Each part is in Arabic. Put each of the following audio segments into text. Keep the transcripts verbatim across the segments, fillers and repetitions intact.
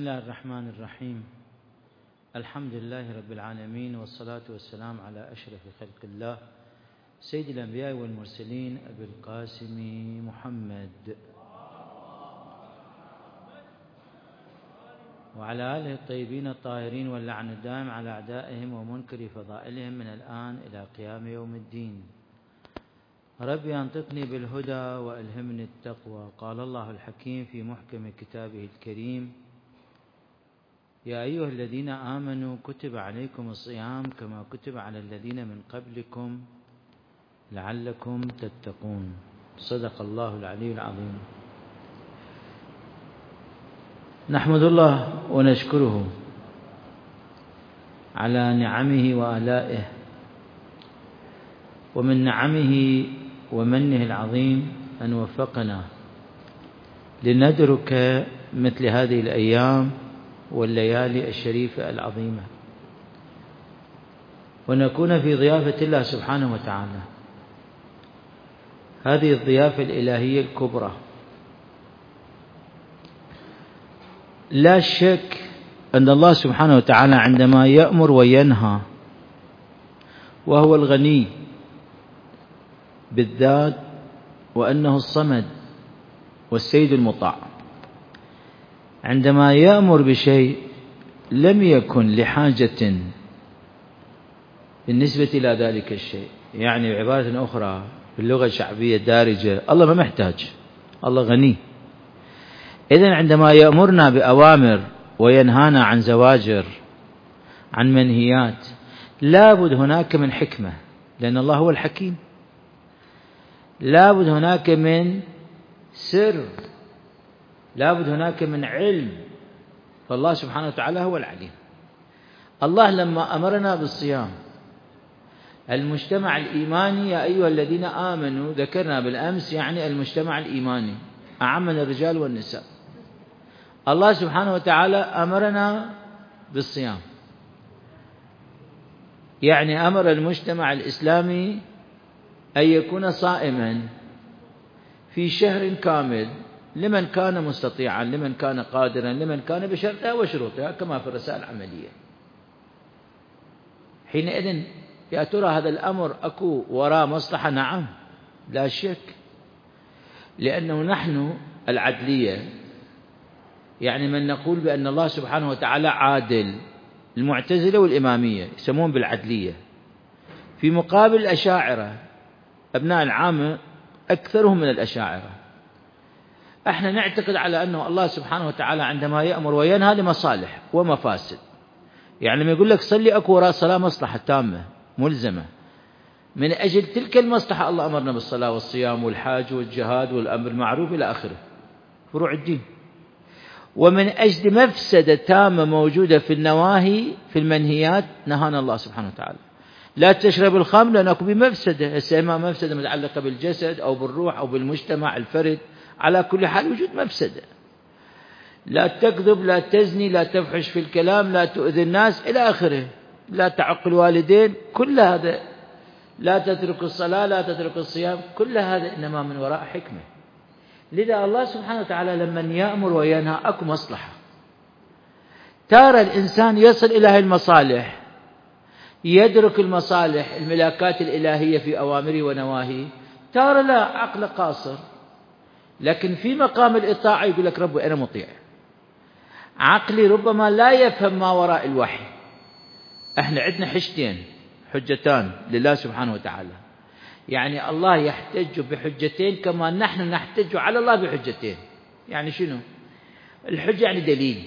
بسم الله الرحمن الرحيم. الحمد لله رب العالمين، والصلاة والسلام على أشرف خلق الله سيد الأنبياء والمرسلين أبي القاسم محمد وعلى آله الطيبين الطاهرين، واللعن الدائم على أعدائهم ومنكر فضائلهم من الآن إلى قيام يوم الدين. ربي أنطقني بالهدى وألهمني التقوى. قال الله الحكيم في محكم كتابه الكريم: يا أيها الذين آمنوا كتب عليكم الصيام كما كتب على الذين من قبلكم لعلكم تتقون. صدق الله العلي العظيم. نحمد الله ونشكره على نعمه وآلائه، ومن نعمه ومنه العظيم أن وفقنا لندرك مثل هذه الأيام والليالي الشريفة العظيمة، ونكون في ضيافة الله سبحانه وتعالى، هذه الضيافة الإلهية الكبرى. لا شك أن الله سبحانه وتعالى عندما يأمر وينهى وهو الغني بالذات، وأنه الصمد والسيد المطاع، عندما يأمر بشيء لم يكن لحاجة بالنسبة إلى ذلك الشيء. يعني بعبارة أخرى باللغة الشعبية الدارجة، الله ما محتاج، الله غني. إذن عندما يأمرنا بأوامر وينهانا عن زواجر، عن منهيات، لابد هناك من حكمة، لأن الله هو الحكيم. لابد هناك من سر، لابد هناك من علم، فالله سبحانه وتعالى هو العليم. الله لما أمرنا بالصيام، المجتمع الإيماني يا أيها الذين آمنوا، ذكرنا بالأمس يعني المجتمع الإيماني أعمنا الرجال والنساء. الله سبحانه وتعالى أمرنا بالصيام، يعني أمر المجتمع الإسلامي أن يكون صائما في شهر كامل، لمن كان مستطيعا، لمن كان قادرا، لمن كان بشرطها وشروطها كما في الرسائل العملية. حينئذ يا ترى هذا الأمر أكو وراء مصلحة؟ نعم لا شك، لأنه نحن العدلية، يعني من نقول بأن الله سبحانه وتعالى عادل، المعتزلة والإمامية يسمون بالعدلية، في مقابل الأشاعرة أبناء العامة أكثرهم من الأشاعرة. احنا نعتقد على أنه الله سبحانه وتعالى عندما يأمر وينهى لمصالح ومفاسد. يعني لما يقول لك صلي، أكو وراء صلاة مصلحة تامة ملزمة، من أجل تلك المصلحة الله أمرنا بالصلاة والصيام والحاج والجهاد والأمر المعروف إلى آخره فروع الدين. ومن أجل مفسدة تامة موجودة في النواهي في المنهيات نهانا الله سبحانه وتعالى. لا تشرب الخمر لأنه بمفسدة، إما مفسدة متعلقة بالجسد أو بالروح أو بالمجتمع الفرد، على كل حال وجود مفسدة. لا تكذب، لا تزني، لا تفحش في الكلام، لا تؤذي الناس إلى آخره، لا تعق الوالدين، كل هذا، لا تترك الصلاة، لا تترك الصيام، كل هذا إنما من وراء حكمة. لذا الله سبحانه وتعالى لما يأمر وينهى أكو مصلحة. ترى الإنسان يصل إلى هذه المصالح، يدرك المصالح الملاكات الإلهية في أوامره ونواهيه، ترى لا عقل قاصر، لكن في مقام الإطاعة يقول لك ربي أنا مطيع. عقلي ربما لا يفهم ما وراء الوحي. احنا عندنا حجتين، حجتان لله سبحانه وتعالى، يعني الله يحتج بحجتين كما نحن نحتج على الله بحجتين. يعني شنو الحجة؟ يعني دليل،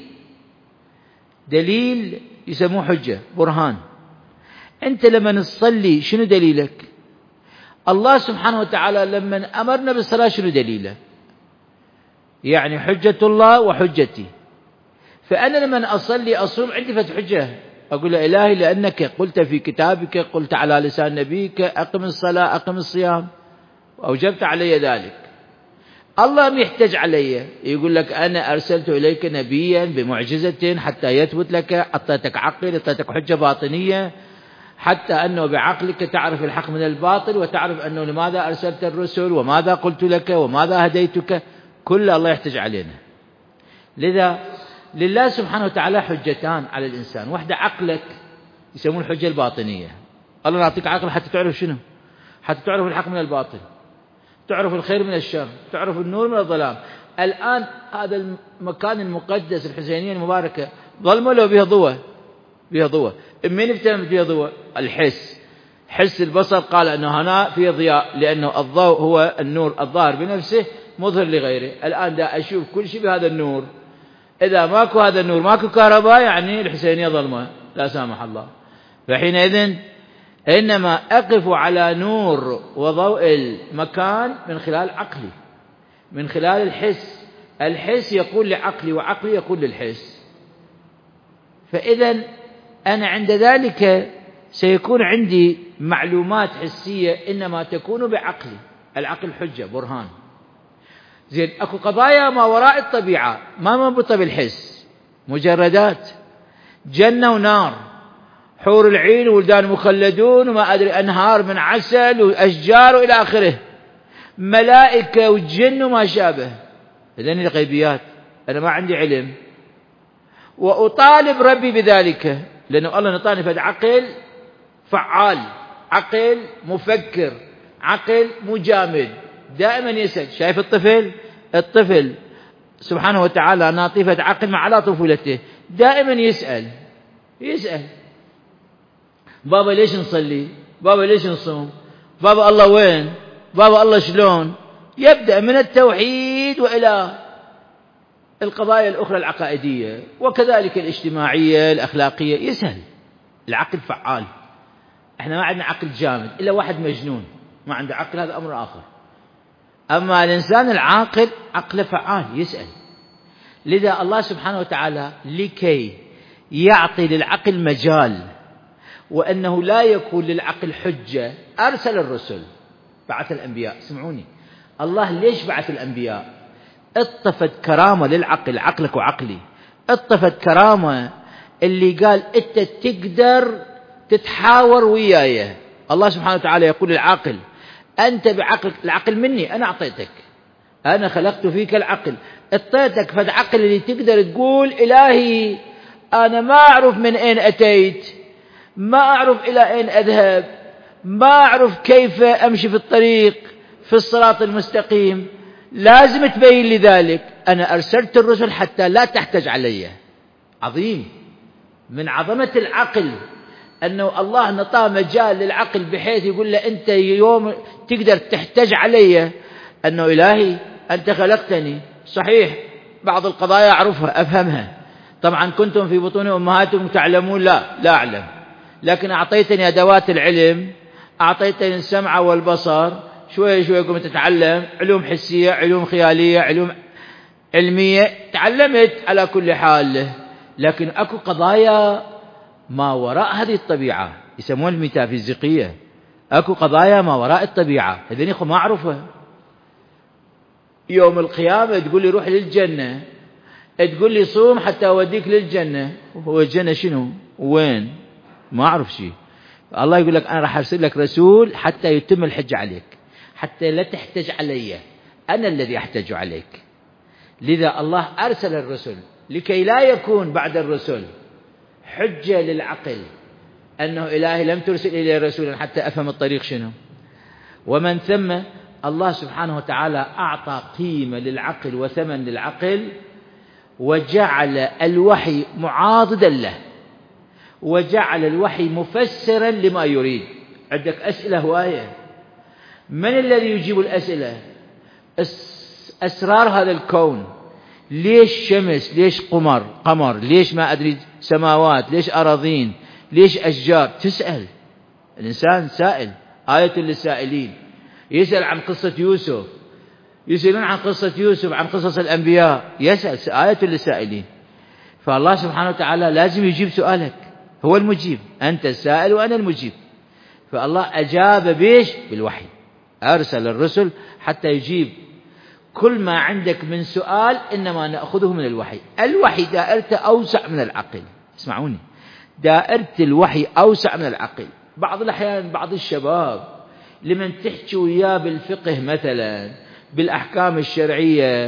دليل يسموه حجة، برهان. أنت لما نصلي شنو دليلك؟ الله سبحانه وتعالى لما أمرنا بالصلاة شنو دليله؟ يعني حجة الله وحجتي. فأنا لما أصلي أصوم عندي فتح حجة، أقول له إلهي لأنك قلت في كتابك، قلت على لسان نبيك أقم الصلاة أقم الصيام، وأوجبت علي ذلك. الله ما يحتاج علي، يقول لك أنا أرسلت إليك نبيا بمعجزة حتى يثبت لك، أعطيتك عقل، أعطيتك حجة باطنية، حتى أنه بعقلك تعرف الحق من الباطل، وتعرف أنه لماذا أرسلت الرسل، وماذا قلت لك، وماذا هديتك. كل الله يحتاج علينا. لذا لله سبحانه وتعالى حجتان على الإنسان، واحدة عقلك يسمون الحجة الباطنية، الله يعطيك عقل حتى تعرف شنو، حتى تعرف الحق من الباطل، تعرف الخير من الشر، تعرف النور من الظلام. الآن هذا المكان المقدس الحسينية المباركة ظلمة لو بها ضوء، بها ضوء، من افتهمت بها ضوء؟ الحس، حس البصر قال أنه هنا في ضياء، لأنه الضوء هو النور الظاهر بنفسه مظهر لغيره. الآن دا أشوف كل شيء بهذا النور، إذا ماكو هذا النور ماكو كهرباء، يعني الحسينية ظلمة لا سامح الله. فحينئذ إنما أقف على نور وضوء المكان من خلال عقلي، من خلال الحس. الحس يقول لعقلي وعقلي يقول للحس. فإذا أنا عند ذلك سيكون عندي معلومات حسية إنما تكون بعقلي. العقل حجة برهان. زين، أكو قضايا ما وراء الطبيعة ما مربوطة بالحس، مجردات، جنة ونار، حور العين وولدان مخلدون وما أدري أنهار من عسل وأشجار وإلى آخره، ملائكة وجن وما شابه. إذن الغيبيات أنا ما عندي علم، وأطالب ربي بذلك، لأنه الله نطاني فد عقل فعال، عقل مفكر، عقل مجامد، دائما يسأل. شايف الطفل؟ الطفل سبحانه وتعالى ناطفة عقل مع على طفولته، دائما يسأل يسأل بابا ليش نصلي؟ بابا ليش نصوم؟ بابا الله وين؟ بابا الله شلون؟ يبدأ من التوحيد وإلى القضايا الأخرى العقائدية وكذلك الاجتماعية الأخلاقية، يسأل. العقل فعال. احنا ما عندنا عقل جامد إلا واحد مجنون ما عنده عقل، هذا أمر آخر. أما الإنسان العاقل عقله فعال، يسأل. لذا الله سبحانه وتعالى لكي يعطي للعقل مجال وأنه لا يكون للعقل حجة أرسل الرسل، بعث الأنبياء. سمعوني، الله ليش بعث الأنبياء؟ اطفت كرامة للعقل، عقلك وعقلي، اطفت كرامة اللي قال أنت تقدر تتحاور وياي. الله سبحانه وتعالى يقول للعاقل أنت بعقلك، العقل مني أنا أعطيتك، أنا خلقت فيك العقل، اعطيتك فد عقل اللي تقدر تقول إلهي أنا ما أعرف من أين أتيت، ما أعرف إلى أين أذهب، ما أعرف كيف أمشي في الطريق في الصراط المستقيم، لازم تبين لي ذلك. أنا أرسلت الرسل حتى لا تحتج علي. عظيم من عظمة العقل أنه الله نطى مجال للعقل بحيث يقول له أنت يوم تقدر تحتج علي، أنه إلهي أنت خلقتني. صحيح بعض القضايا أعرفها أفهمها، طبعا كنتم في بطون أمهاتكم تعلمون، لا لا أعلم، لكن أعطيتني أدوات العلم، أعطيتني السمع والبصر، شوية شوية قمت أتعلم علوم حسية، علوم خيالية، علوم علمية، تعلمت على كل حال. لكن أكو قضايا ما وراء هذه الطبيعة يسمون الميتافيزيقية، أكو قضايا ما وراء الطبيعة هذين ما أعرفها. يوم القيامة تقول لي روح للجنة، تقول لي صوم حتى أوديك للجنة، هو الجنة شنو وين؟ ما أعرف شيء. الله يقول لك أنا راح أرسل لك رسول حتى يتم الحج عليك، حتى لا تحتج علي، أنا الذي أحتج عليك. لذا الله أرسل الرسل لكي لا يكون بعد الرسل حجة للعقل أنه إلهي لم ترسل إلي رسولا حتى أفهم الطريق شنو. ومن ثم الله سبحانه وتعالى أعطى قيمة للعقل وثمن للعقل، وجعل الوحي معاضدا له، وجعل الوحي مفسرا لما يريد. عندك أسئلة هواية، من الذي يجيب الأسئلة؟ أسرار هذا الكون، ليش شمس، ليش قمر قمر، ليش ما أدري سماوات، ليش أراضين، ليش أشجار. تسأل، الإنسان سائل، آية للسائلين. يسأل عن قصة يوسف، يسألون عن قصة يوسف، عن قصص الأنبياء، يسأل، آية للسائلين. فالله سبحانه وتعالى لازم يجيب سؤالك، هو المجيب، أنت السائل وأنا المجيب. فالله أجاب بيش؟ بالوحي. أرسل الرسل حتى يجيب كل ما عندك من سؤال، إنما نأخذه من الوحي. الوحي دائرته أوسع من العقل. اسمعوني، دائرة الوحي أوسع من العقل. بعض الأحيان بعض الشباب لمن تحكي وياه بالفقه مثلا، بالأحكام الشرعية،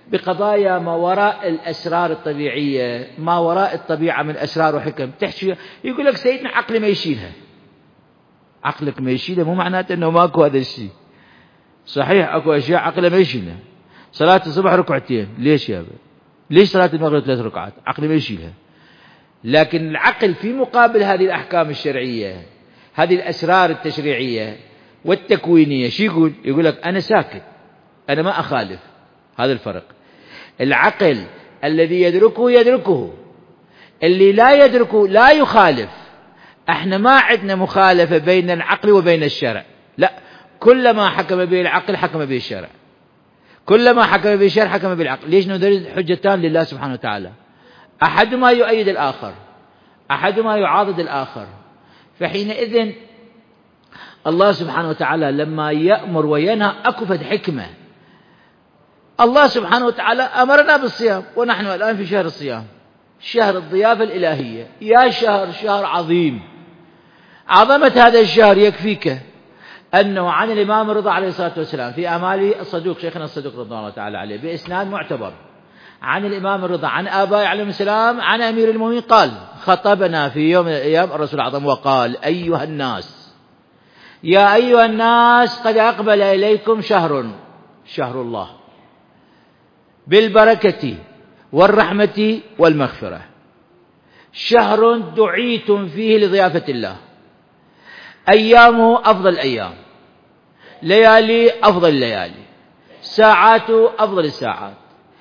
بقضايا ما وراء الأسرار الطبيعية، ما وراء الطبيعة من أسرار وحكم تحكي، يقول لك سيدنا عقلي ما يشيلها. عقلك ما يشيلها مو معناته أنه ماكو هذا الشيء. صحيح أكو أشياء عقله ما يشيلها. صلاة الصبح ركعتين، ليش يا أبا؟ ليش صلاة المغرب ثلاث ركعات؟ عقلي ما يشيلها. لكن العقل في مقابل هذه الأحكام الشرعية، هذه الأسرار التشريعية والتكوينية، شو يقول؟ يقول لك أنا ساكت، أنا ما أخالف. هذا الفرق. العقل الذي يدركه يدركه، اللي لا يدركه لا يخالف. احنا ما عندنا مخالفة بين العقل وبين الشرع، لا، كلما حكم به العقل حكم به الشرع، كلما حكم به الشرع حكم به العقل. ليش؟ ندرس حجتان لله سبحانه وتعالى، أحدهما يؤيد الآخر، أحدهما يعاضد الآخر. فحينئذ الله سبحانه وتعالى لما يأمر وينهى أكو فد حكمة. الله سبحانه وتعالى أمرنا بالصيام، ونحن الآن في شهر الصيام، شهر الضيافة الإلهية. يا شهر، شهر عظيم. عظمة هذا الشهر يكفيك أنه عن الإمام الرضا عليه الصلاة والسلام في أعماله الصدوق، شيخنا الصدوق رضي الله تعالى عليه، بإسناد معتبر عن الإمام الرضا عن آبائه عليهم السلام عن أمير المؤمنين قال: خطبنا في يوم من الأيام الرسول العظيم وقال: أيها الناس، يا أيها الناس، قد أقبل إليكم شهر، شهر الله، بالبركة والرحمة والمغفرة، شهر دعيتم فيه لضيافة الله، أيامه أفضل الأيام، ليالي أفضل الليالي، ساعات أفضل الساعات،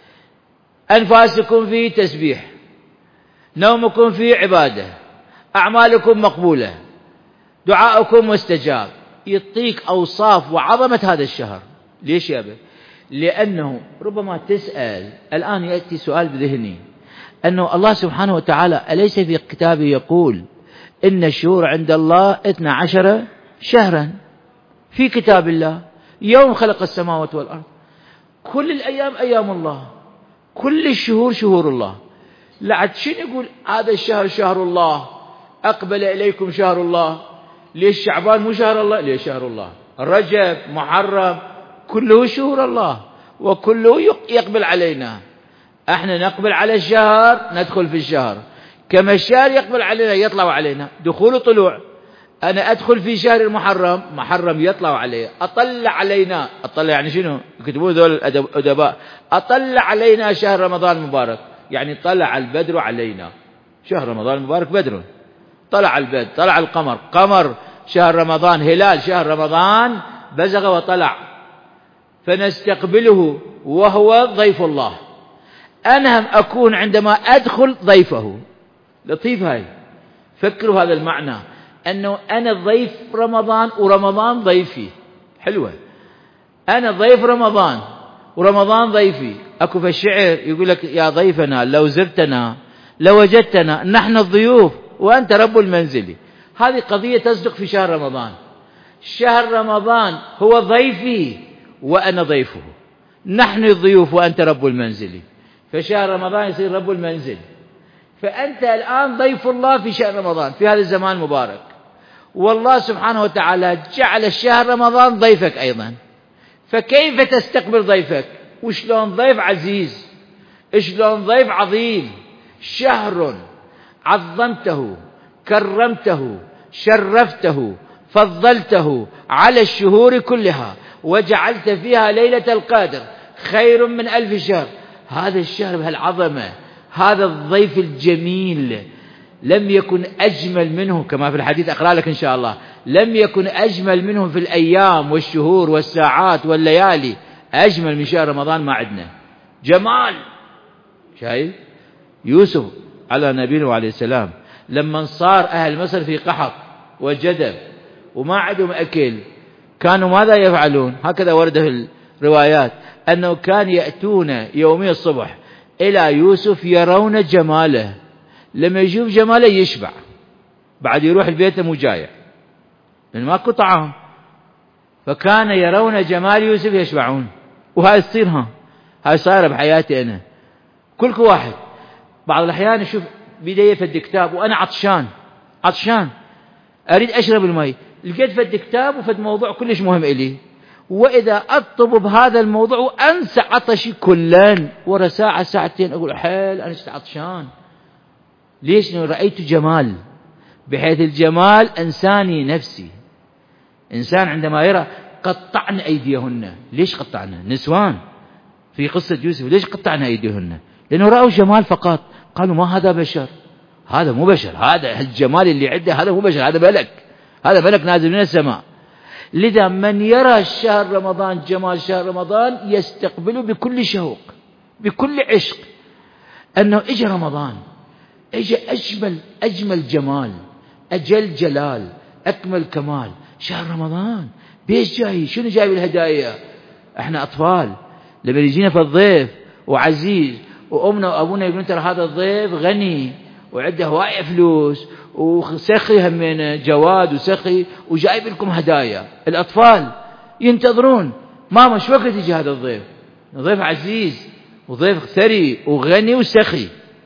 أنفاسكم فيه تسبيح، نومكم فيه عبادة، أعمالكم مقبولة، دعاؤكم مستجاب. يعطيك أوصاف وعظمة هذا الشهر. ليش يا أبي؟ لأنه ربما تسأل الآن، يأتي سؤال بذهني، أنه الله سبحانه وتعالى أليس في كتابه يقول إن الشهور عند الله اثنى عشر شهرا في كتاب الله، يوم خلق السماوات والأرض، كل الأيام أيام الله، كل الشهور شهور الله. لعد شنو يقول هذا الشهر شهر الله، أقبل إليكم شهر الله؟ ليش شعبان مو شهر الله؟ ليش شهر الله؟ رجب، محرم، كله شهور الله، وكله يقبل علينا. احنا نقبل على الشهر، ندخل في الشهر، كما الشهر يقبل علينا يطلع علينا، دخول وطلوع. أنا أدخل في شهر المحرم، محرم يطلع عليه، أطلع علينا، أطلع يعني شنو؟ يكتبون ذول الأدباء، أطلع علينا شهر رمضان المبارك، يعني طلع البدر علينا. شهر رمضان المبارك بدر، طلع البدر، طلع القمر، قمر شهر رمضان، هلال شهر رمضان بزغ وطلع، فنستقبله وهو ضيف الله. أنهم أكون عندما أدخل ضيفه. لطيف هاي، فكروا هذا المعنى، أنه أنا ضيف رمضان ورمضان ضيفي. حلوة، أنا ضيف رمضان ورمضان ضيفي. أكو في الشعر يقول لك: يا ضيفنا لو زرتنا لوجدتنا نحن الضيوف وأنت رب المنزل. هذه قضية تصدق في شهر رمضان. شهر رمضان هو ضيفي وأنا ضيفه، نحن الضيوف وأنت رب المنزل. فشهر رمضان يصير رب المنزل، فأنت الآن ضيف الله في شهر رمضان، في هذا الزمان المبارك. والله سبحانه وتعالى جعل الشهر رمضان ضيفك أيضا، فكيف تستقبل ضيفك؟ وشلون ضيف عزيز، شلون ضيف عظيم. شهر عظمته، كرمته، شرفته، فضلته على الشهور كلها، وجعلت فيها ليلة القدر خير من ألف شهر. هذا الشهر بهالعظمة، هذا الضيف الجميل لم يكن أجمل منه، كما في الحديث أقرأ لك إن شاء الله، لم يكن أجمل منه في الأيام والشهور والساعات والليالي. أجمل من شهر رمضان ما عندنا جمال. شايف يوسف على نبينا وعليه السلام لما صار أهل مصر في قحط وجدب وما عندهم أكل، كانوا ماذا يفعلون؟ هكذا ورد في الروايات أنه كان يأتون يومي الصبح إلى يوسف يرون جماله، لما يشوف جماله يشبع، بعد يروح البيت مو جايع لأن ماكو طعام. فكان يرون جمال يوسف يشبعون. وهاي تصير، ها هاي صايرة بحياتي أنا. كل واحد بعض الأحيان يشوف بيدي فد كتاب وأنا عطشان عطشان أريد أشرب المي، لقيت فد كتاب وفد موضوع كلش مهم إلي، وإذا أطب بهذا الموضوع وأنسى عطشي كلا، ورا ساعة ساعتين أقول حيل أنا شفت عطشان. ليش؟ رأيت جمال، بحيث الجمال أنساني نفسي. إنسان عندما يرى قطعن أيديهن، ليش قطعنا؟ نسوان في قصة يوسف ليش قطعنا أيديهن؟ لأنه رأوا جمال فقط، قالوا ما هذا بشر، هذا مو بشر، هذا الجمال اللي عنده هذا مو بشر، هذا ملك، هذا ملك نازل من السماء. لذا من يرى شهر رمضان جمال شهر رمضان يستقبله بكل شوق بكل عشق، أنه إجا رمضان، إجا أجمل أجمل جمال، أجل جلال، أكمل كمال، شهر رمضان. بيش جاي؟ شنو جايب الهدايا؟ احنا أطفال لما يجينا في الضيف وعزيز وأمنا وأبونا يقولون ترى هذا الضيف غني وعنده هواية فلوس وسخي همينه جواد وسخي وجايب لكم هدايا. الأطفال ينتظرون ماما شو وقت يجي هذا الضيف؟ ضيف عزيز وضيف ثري وغني وسخي.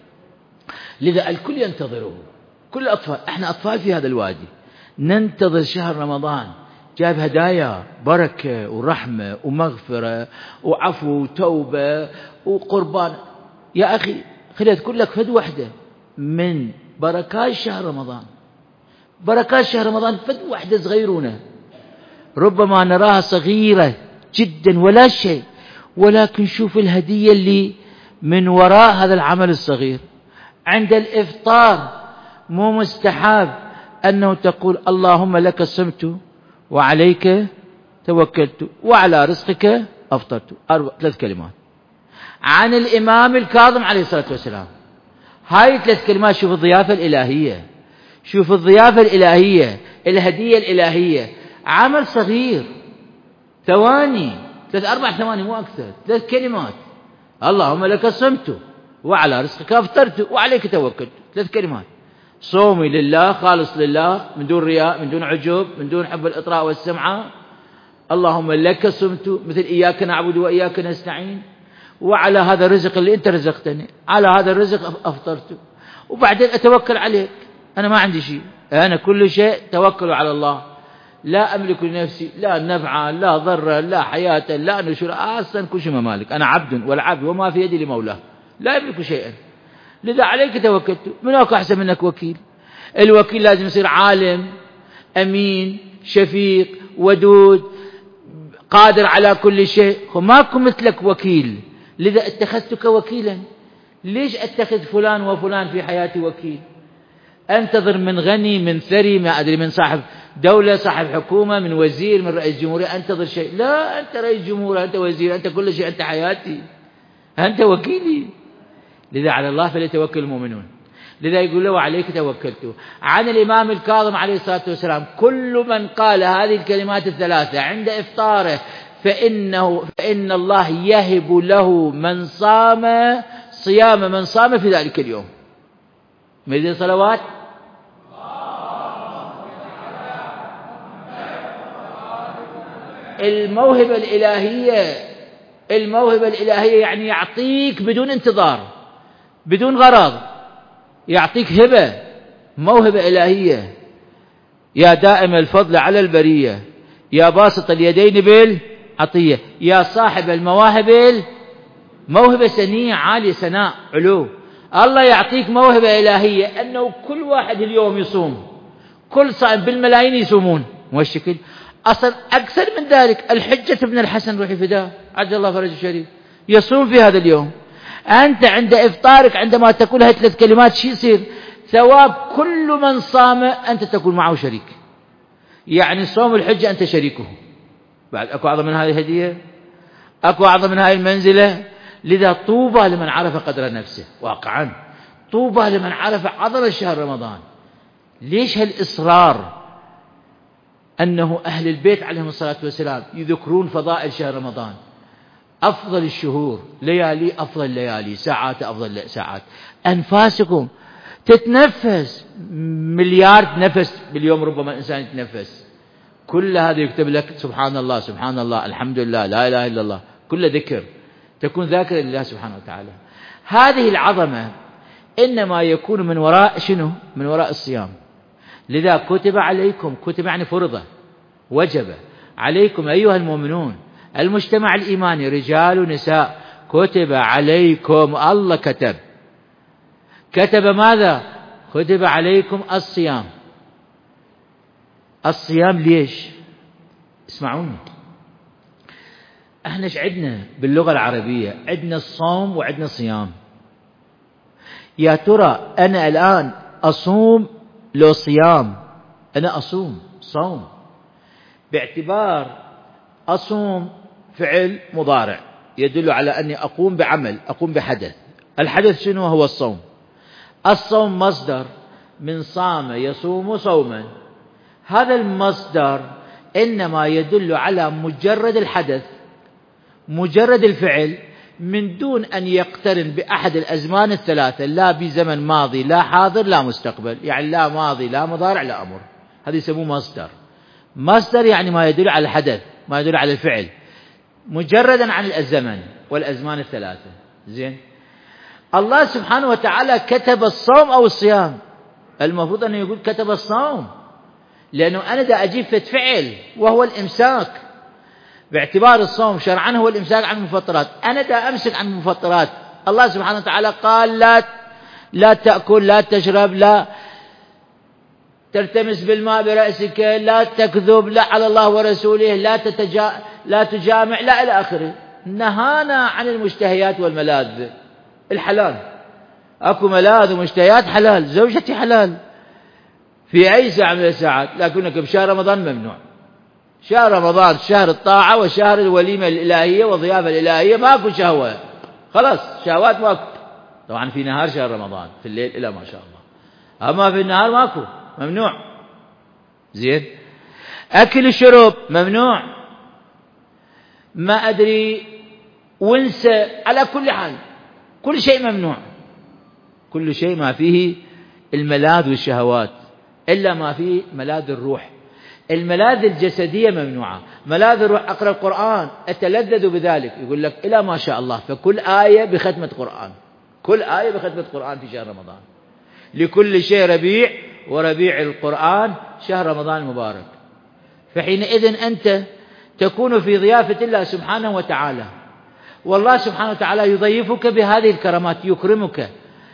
لذا الكل ينتظره، كل الأطفال. احنا أطفال في هذا الوادي ننتظر شهر رمضان، جايب هدايا بركة ورحمة ومغفرة وعفو وتوبة وقربان. يا أخي خلينا أذكر لك فد وحدة من بركات شهر رمضان. بركات شهر رمضان فد وحدة صغيرونة ربما نراها صغيرة جدا ولا شيء، ولكن شوف الهدية اللي من وراء هذا العمل الصغير. عند الإفطار مو مستحاب أنه تقول اللهم لك صمت وعليك توكلت وعلى رزقك أفطرت، أربع ثلاث كلمات عن الإمام الكاظم عليه الصلاة والسلام. هاي ثلاث كلمات. شوف الضيافة الإلهية، شوف الضيافة الإلهية، الهدية الإلهية. عمل صغير ثواني، ثلاث أربع ثواني مو أكثر، ثلاث كلمات. اللهم لك صمت وعلى رزقك أفطرت وعليك توكلت، ثلاث كلمات. صومي لله خالص لله، من دون رياء، من دون عجب، من دون حب الإطراء والسمعة. اللهم لك صمت، مثل إياك نعبد وإياك نستعين، وعلى هذا الرزق اللي أنت رزقتني، على هذا الرزق أفطرت، وبعدين أتوكل عليك. أنا ما عندي شيء، أنا كل شيء توكل على الله، لا أملك لنفسي لا نفعا لا ضرا لا حياة لا نشورا، أصلا كل شيء ممالك، أنا عبد والعبد وما في يدي لمولاه لا يملك شيئا، لذا عليك توكلت. من هو أحسن منك وكيل؟ الوكيل لازم يصير عالم أمين شفيق ودود قادر على كل شيء، وماكو مثلك وكيل، لذا اتخذتك وكيلا. ليش أتخذ فلان وفلان في حياتي وكيل؟ أنتظر من غني من ثري ما أدري من صاحب دولة صاحب حكومة من وزير من رئيس جمهورية أنتظر شيء؟ لا، أنت رئيس جمهورية، أنت وزير، أنت كل شيء، أنت حياتي، أنت وكيلي. لذا على الله فليتوكل المؤمنون. لذا يقول له عليك توكلت. عن الإمام الكاظم عليه الصلاة والسلام كل من قال هذه الكلمات الثلاثة عند إفطاره فإنه فإن الله يهب له من صام صيام من صام في ذلك اليوم. ماذا صلوات؟ الموهبة الإلهية، الموهبة الإلهية يعني يعطيك بدون انتظار بدون غرض، يعطيك هبة، موهبة إلهية. يا دائم الفضل على البرية، يا باسط اليدين بالعطية، يا صاحب المواهب، موهبة سنية عالية سناء علو. الله يعطيك موهبة إلهية أنه كل واحد اليوم يصوم، كل صائم بالملايين يصومون، مو الشكل. أصلا أكثر من ذلك الحجة ابن الحسن روحي فداه عجل الله فرجه الشريف يصوم في هذا اليوم. أنت عند إفطارك عندما تقول هذه ثلاث كلمات شيء يصير؟ ثواب كل من صام أنت تكون معه شريك، يعني صوم الحجة أنت شريكه. بعد أكو أعظم من هذه الهدية؟ أكو أعظم من هذه المنزلة؟ لذا طوبى لمن عرف قدر نفسه، واقعا طوبى لمن عرف عظمة شهر رمضان. ليش هالإصرار أنه أهل البيت عليهم الصلاة والسلام يذكرون فضائل شهر رمضان؟ أفضل الشهور، ليالي أفضل ليالي، ساعات أفضل ساعات، أنفاسكم تتنفس، مليار نفس باليوم ربما الإنسان يتنفس، كل هذا يكتب لك سبحان الله سبحان الله الحمد لله لا إله إلا الله، كل ذكر تكون ذاكرا لله سبحانه وتعالى. هذه العظمة إنما يكون من وراء شنو؟ من وراء الصيام. لذا كتب عليكم، كتب يعني فرضة وجب عليكم أيها المؤمنون، المجتمع الإيماني رجال ونساء، كتب عليكم، الله كتب. كتب ماذا؟ كتب عليكم الصيام. الصيام ليش؟ اسمعوني، احنا ايش عندنا باللغة العربية؟ عندنا الصوم وعندنا الصيام. يا ترى أنا الآن أصوم لو صيام؟ أنا أصوم صوم باعتبار أصوم فعل مضارع يدل على أني أقوم بعمل، أقوم بحدث. الحدث شنو هو؟ الصوم. الصوم مصدر من صام يصوم صوما. هذا المصدر إنما يدل على مجرد الحدث، مجرد الفعل، من دون أن يقترن بأحد الأزمان الثلاثة، لا بزمن ماضي لا حاضر لا مستقبل، يعني لا ماضي لا مضارع لا أمر. هذا يسموه مصدر. مصدر يعني ما يدل على الحدث، ما يدل على الفعل، مجردا عن الزمن والأزمان الثلاثة. زين، الله سبحانه وتعالى كتب الصوم أو الصيام؟ المفروض أنه يقول كتب الصوم، لأنه أنا دا أجيب فعل وهو الإمساك، باعتبار الصوم شرعا هو الإمساك عن المفطرات. أنا دا أمسك عن المفطرات. الله سبحانه وتعالى قال لا لا تأكل، لا تشرب، لا تلتمس بالماء برأسك، لا تكذب، لا على الله ورسوله، لا تتجا لا تجامع، لا إلى آخره. نهانا عن المشتهيات والملاذ الحلال. أكو ملاذ ومشتهيات حلال، زوجتي حلال في أي ساعة من الساعات، لكنك بشهر رمضان ممنوع. شهر رمضان شهر الطاعة وشهر الوليمة الإلهية والضيافة الإلهية، ماكو شهوة، خلاص شهوات ماكو. طبعا في نهار شهر رمضان في الليل إلى ما شاء الله، أما في النهار ماكو، ممنوع. زين، أكل الشرب ممنوع، ما أدري ونسى، على كل حال كل شيء ممنوع، كل شيء ما فيه الملاذ والشهوات، إلا ما فيه ملاذ الروح. الملاذ الجسدية ممنوعة، ملاذ الروح أقرأ القرآن أتلذذ بذلك، يقول لك إلى ما شاء الله، فكل آية بختمة قرآن، كل آية بختمة قرآن في شهر رمضان. لكل شيء ربيع، وربيع القرآن شهر رمضان المبارك. فحينئذ أنت تكون في ضيافة الله سبحانه وتعالى، والله سبحانه وتعالى يضيفك بهذه الكرامات، يكرمك،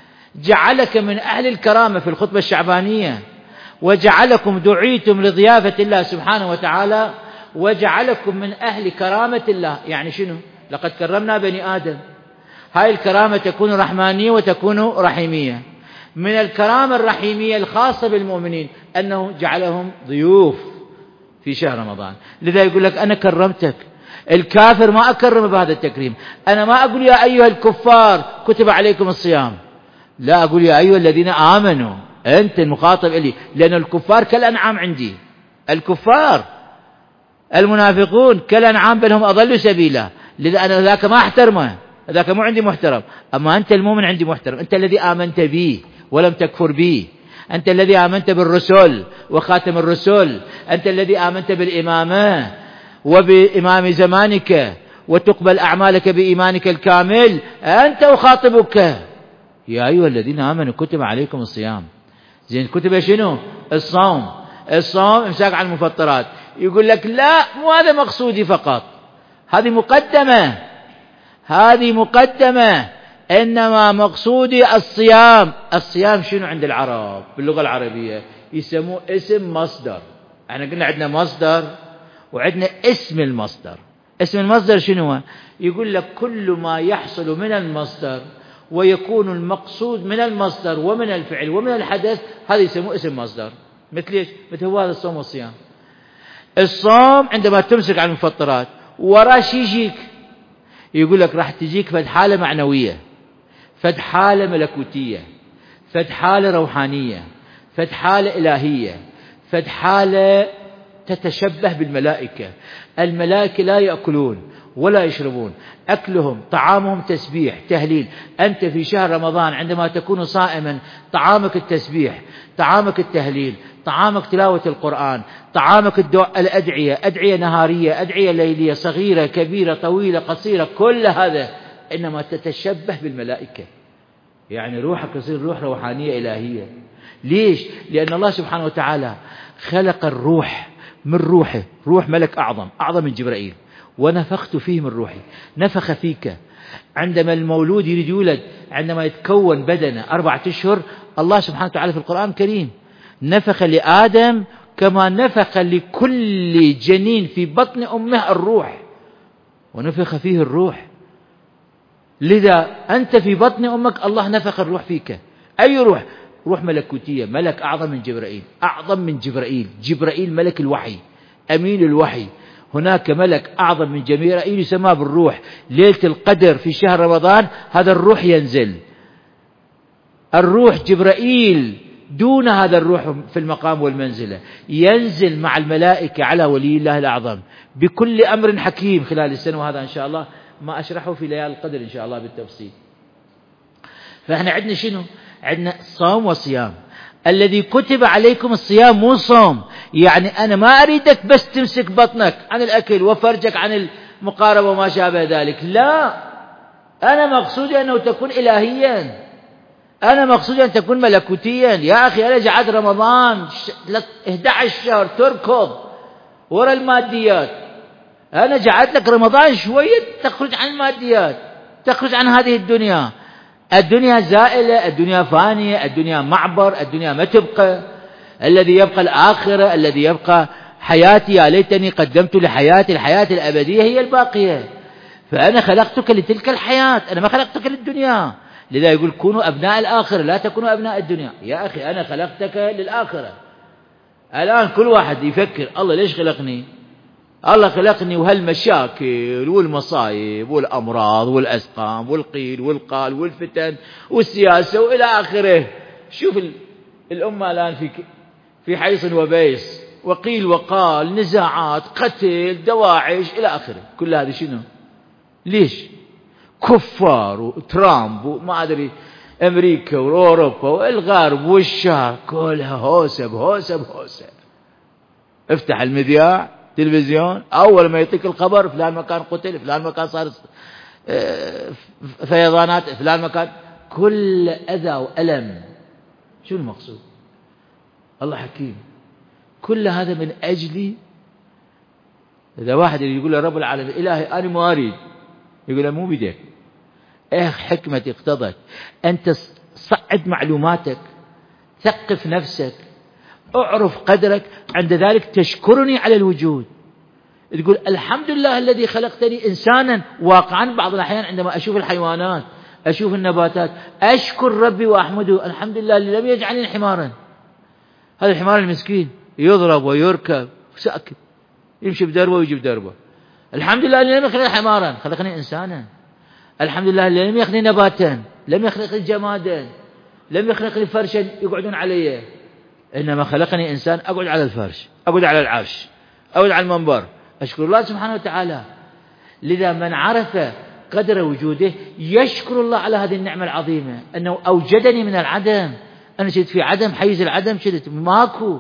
جعلك من أهل الكرامة في الخطبة الشعبانية، وجعلكم دعيتم لضيافة الله سبحانه وتعالى، وجعلكم من أهل كرامة الله. يعني شنو؟ لقد كرمنا بني آدم. هاي الكرامة تكون رحمانية وتكون رحيمية. من الكرامة الرحيمية الخاصة بالمؤمنين أنه جعلهم ضيوف في شهر رمضان. لذا يقول لك أنا كرمتك. الكافر ما أكرم بهذا التكريم. أنا ما أقول يا أيها الكفار كتب عليكم الصيام، لا، أقول يا أيها الذين آمنوا، أنت المخاطب إلي، لأن الكفار كالأنعام عندي. الكفار المنافقون كالأنعام بل هم أضل سبيلا. لذا أنا ذاك ما أحترمه، ذاك مو عندي محترم. أما أنت المؤمن عندي محترم، أنت الذي آمنت بي ولم تكفر بي، أنت الذي آمنت بالرسل وخاتم الرسل، أنت الذي آمنت بالإمامة وبإمام زمانك، وتقبل أعمالك بإيمانك الكامل. أنت أخاطبك يا أيها الذين آمنوا كتب عليكم الصيام. زين، كتب شنو؟ الصوم. الصوم إمساك عن المفطرات. يقول لك لا، مو هذا مقصودي فقط، هذه مقدمة، هذه مقدمة، إنما مقصودي الصيام. الصيام شنو عند العرب باللغة العربية؟ يسموه اسم مصدر. احنا قلنا عندنا مصدر وعندنا اسم المصدر. اسم المصدر شنو؟ يقول لك كل ما يحصل من المصدر ويكون المقصود من المصدر ومن الفعل ومن الحدث، هذا يسموه اسم مصدر. مثل ايش؟ مثل هذا الصوم والصيام. الصوم عندما تمسك عن المفطرات، وراش يجيك يقول لك راح تجيك فد حالة معنوية، فد حالة ملكوتية، فد حالة روحانية، فد حالة إلهية، فد حالة تتشبه بالملائكة. الملائكة لا يأكلون ولا يشربون، أكلهم طعامهم تسبيح تهليل. أنت في شهر رمضان عندما تكون صائما، طعامك التسبيح، طعامك التهليل، طعامك تلاوة القرآن، طعامك الدعاء، الأدعية، أدعية نهارية، أدعية ليلية، صغيرة كبيرة طويلة قصيرة، كل هذا إنما تتشبه بالملائكة. يعني روحك يصير روح روحانية إلهية. ليش؟ لأن الله سبحانه وتعالى خلق الروح من روحه، روح ملك أعظم أعظم من جبرائيل، ونفخت فيه من روحي. نفخ فيك عندما المولود يريد يولد، عندما يتكون بدنه أربعة أشهر، الله سبحانه وتعالى في القرآن الكريم نفخ لآدم كما نفخ لكل جنين في بطن أمه الروح، ونفخ فيه الروح. لذا أنت في بطن أمك الله نفخ الروح فيك. أي روح؟ روح ملكوتية، ملك أعظم من جبرائيل، أعظم من جبرائيل. جبرائيل ملك الوحي، أمين الوحي. هناك ملك أعظم من جبرائيل يسمى بالروح. ليلة القدر في شهر رمضان هذا الروح ينزل. الروح جبرائيل دون هذا الروح في المقام والمنزلة، ينزل مع الملائكة على ولي الله الأعظم بكل أمر حكيم خلال السنة، وهذا إن شاء الله ما أشرحه في ليالي القدر إن شاء الله بالتفصيل. فإحنا عندنا شنو؟ عندنا صوم وصيام. الذي كتب عليكم الصيام مو صوم يعني أنا ما أريدك بس تمسك بطنك عن الأكل وفرجك عن المقاربة وما شابه ذلك، لا، أنا مقصودي أنه تكون إلهيا، أنا مقصودي أن تكون ملكوتيا. يا أخي أنا جعلت رمضان أحد عشر شهر تركض وراء الماديات، أنا جعلت لك رمضان شوية تخرج عن الماديات، تخرج عن هذه الدنيا. الدنيا زائلة، الدنيا فانية، الدنيا معبر، الدنيا ما تبقى. الذي يبقى الآخرة، الذي يبقى حياتي. يا ليتني قدمت لحياتي الحياة الأبدية هي الباقية. فأنا خلقتك لتلك الحياة، أنا ما خلقتك للدنيا. لذا يقول كونوا أبناء الآخرة لا تكونوا أبناء الدنيا. يا أخي أنا خلقتك للآخرة. الآن كل واحد يفكر الله ليش خلقني؟ الله خلقني وهالمشاكل والمصايب والأمراض والأسقام والقيل والقال والفتن والسياسة وإلى آخره. شوف الأمة الآن في في حيص وبيص، وقيل وقال، نزاعات، قتل، دواعش إلى آخره. كل هذه شنو؟ ليش؟ كفار وترامب وما أدري أمريكا وأوروبا والغرب والشرق كلها هوسة بهوسة بهوسة. افتح المذياع تلفزيون أول ما يعطيك الخبر فلان مكان قتل، فلان مكان صار فيضانات، فلان مكان، كل أذى وألم. شو المقصود؟ الله حكيم. كل هذا من أجلي. إذا واحد يقول لرب العالمين إلهي أنا ما أريد، يقول له مو بدك، إيه حكمة اقتضت أنت صعد معلوماتك، ثقف نفسك، اعرف قدرك، عند ذلك تشكرني على الوجود. تقول الحمد لله الذي خلقتني إنسانا. واقعا بعض الأحيان عندما أشوف الحيوانات، أشوف النباتات، أشكر ربي وأحمده، الحمد لله الذي لم يجعلني حمارا. هذا الحمار المسكين يضرب ويركب ساكت، يمشي بدربه ويجي بدربه. الحمد لله الذي لم يخلقني حمارا، خلقني إنسانا. الحمد لله الذي لم يخلقني نباتا، لم يخلقني جمادا، لم يخلقني فرشا يقعدون عليه، إنما خلقني إنسان أقعد على الفرش، أقعد على العرش، أقعد على المنبر. أشكر الله سبحانه وتعالى. لذا من عرف قدر وجوده يشكر الله على هذه النعمة العظيمة، أنه أوجدني من العدم. أنا شدت في عدم، حيز العدم شدت ماكو.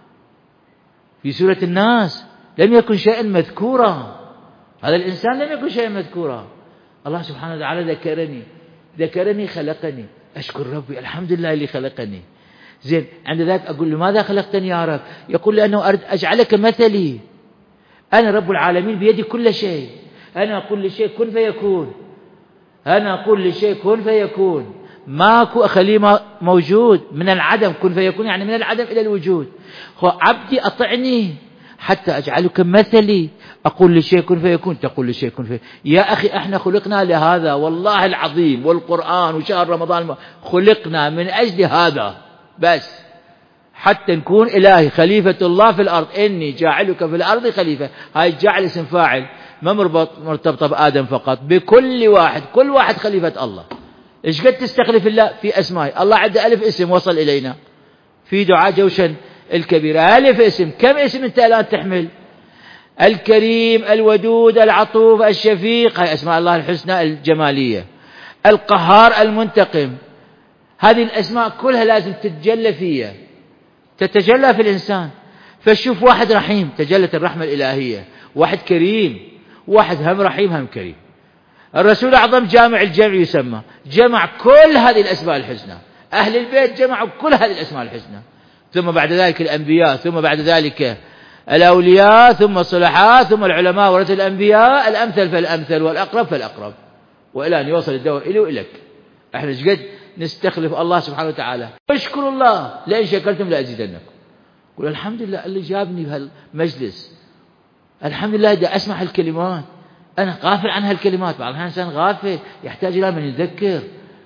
في سورة الناس لم يكن شيئا مذكورا، هذا الإنسان لم يكن شيئا مذكورا. الله سبحانه وتعالى ذكرني، ذكرني خلقني، أشكر ربي الحمد لله اللي خلقني. زين، عند ذلك أقول له ماذا خلقتني يا رب؟ يقول لأنه أرد أجعلك مثلي، أنا رب العالمين بيدي كل شيء، أنا أقول لشيء كن فيكون، أنا أقول لشيء كن فيكون. ماكو أخليه موجود من العدم، كن فيكون يعني من العدم إلى الوجود. هو عبدي أطعني حتى أجعلك مثلي، أقول لشيء كن فيكون، تقول لشيء كن فيكون. يا أخي احنا خلقنا لهذا والله العظيم، والقرآن وشهر رمضان خلقنا من أجل هذا بس، حتى نكون إلهي خليفة الله في الأرض. إني جاعلك في الأرض خليفة، هاي جعل اسم فاعل ما مربط مرتبطة بآدم فقط، بكل واحد، كل واحد خليفة الله. إيش قد تستخلف الله في أسمائه؟ الله عنده ألف اسم وصل إلينا في دعاء جوشن الكبير، ألف اسم. كم اسم أنت الآن تحمل؟ الكريم، الودود، العطوف، الشفيق، هاي أسماء الله الحسنى الجمالية. القهار، المنتقم، هذه الأسماء كلها لازم تتجلى فيها، تتجلى في الإنسان. فشوف واحد رحيم تجلت الرحمة الإلهية، واحد كريم، واحد هم رحيم هم كريم. الرسول أعظم جامع الجمع يسمى، جمع كل هذه الأسماء الحسنى. أهل البيت جمعوا كل هذه الأسماء الحسنى. ثم بعد ذلك الأنبياء، ثم بعد ذلك الأولياء ثم الصلحاء ثم العلماء ورثة الأنبياء، الأمثل فالأمثل والأقرب فالأقرب، وإلى أن يوصل الدور إلي وإلك. احنا قد نستخلف الله سبحانه وتعالى. اشكروا الله لئن شكرتم لأزيدنكم. قل الحمد لله اللي جابني بهالمجلس، الحمد لله دا أسمع هالكلمات، أنا غافل عن هالكلمات. بعض الأحيان إنسان غافل يحتاج إلى من يذكر.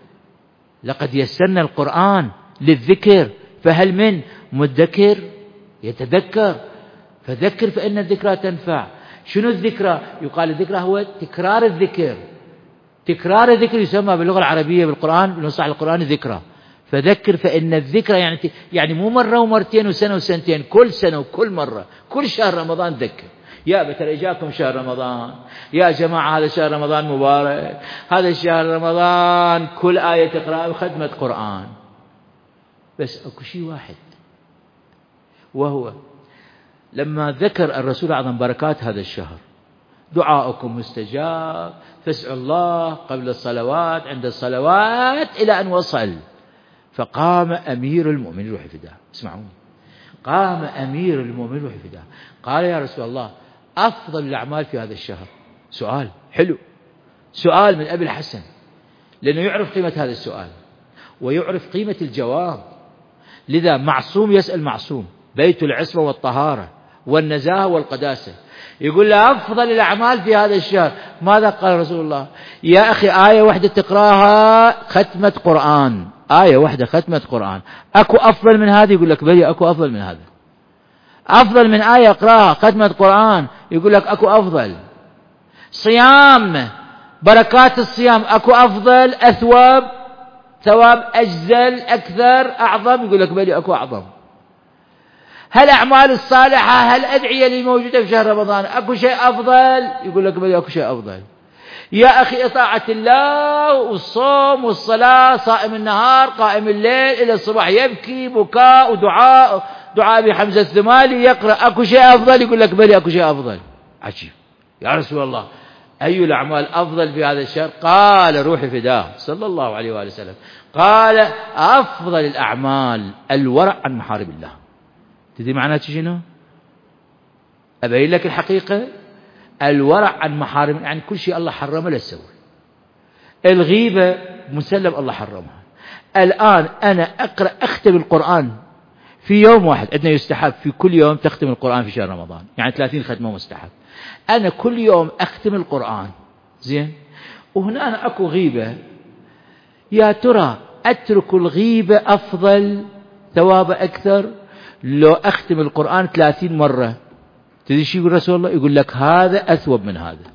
لقد يسرنا القرآن للذكر فهل من مدكر يتذكر؟ فذكر فإن الذكرى تنفع. شنو الذكرى؟ يقال الذكرى هو تكرار الذكر. تكرار الذكر يسمى باللغة العربية بالقرآن بالمصطلح القرآني ذكرى. فذكر فإن الذكرى يعني يعني مو مرة ومرتين وسنة وسنتين، كل سنة وكل مرة، كل شهر رمضان ذكر. يا بترى جاكم شهر رمضان يا جماعة، هذا شهر رمضان مبارك، هذا الشهر رمضان كل آية تقرأ خدمة قرآن. بس أكو شيء واحد، وهو لما ذكر الرسول أعظم بركات هذا الشهر: دعاؤكم مستجاب، فاسألوا الله قبل الصلوات عند الصلوات، إلى أن وصل. فقام أمير المؤمنين روح فداه. اسمعون، قام أمير المؤمنين روح فداه قال: يا رسول الله، أفضل الأعمال في هذا الشهر. سؤال حلو، سؤال من أبي الحسن، لأنه يعرف قيمة هذا السؤال ويعرف قيمة الجواب. لذا معصوم يسأل معصوم، بيت العصمة والطهارة والنزاهة والقداسة. يقول له أفضل الأعمال في هذا الشهر. ماذا قال رسول الله؟ يا أخي آية واحدة تقرأها ختمة قرآن، آية واحدة ختمة قرآن، أكو أفضل من هذه؟ يقول لك بلي أكو أفضل من هذا. أفضل من آية أقرأها ختمة قرآن؟ يقول لك أكو أفضل. صيام، بركات الصيام، أكو أفضل أثواب ثواب أجزل أكثر أعظم؟ يقول لك بلي أكو أعظم. هل أعمال الصالحة، هل أدعية اللي موجودة في شهر رمضان أكو شيء أفضل؟ يقول لك بلي أكو شيء أفضل. يا أخي إطاعة الله والصوم والصلاة، صائم النهار قائم الليل إلى الصباح يبكي بكاء ودعاء، دعاء أبي حمزة الثمالي يقرأ، أكو شيء أفضل؟ يقول لك بلي أكو شيء أفضل. عجيب، يا رسول الله أي الأعمال أفضل في هذا الشهر؟ قال روحي فداه صلى الله عليه وآله وسلم، قال أفضل الأعمال الورع عن محارم الله. تدري معناته شنو؟ أبين لك الحقيقة. الورع عن محارم يعني كل شيء الله حرمه لا تسوي. الغيبة مسلم الله حرمها. الآن أنا أقرأ أختم القرآن في يوم واحد، عندنا يستحب في كل يوم تختم القرآن في شهر رمضان، يعني ثلاثين ختمة مستحب. أنا كل يوم أختم القرآن، زين، وهنا أنا أكو غيبة، يا ترى أترك الغيبة أفضل ثواب أكثر لو أختم القرآن ثلاثين مرة؟ تدري شو يقول رسول الله؟ يقول لك هذا أثوب من هذا.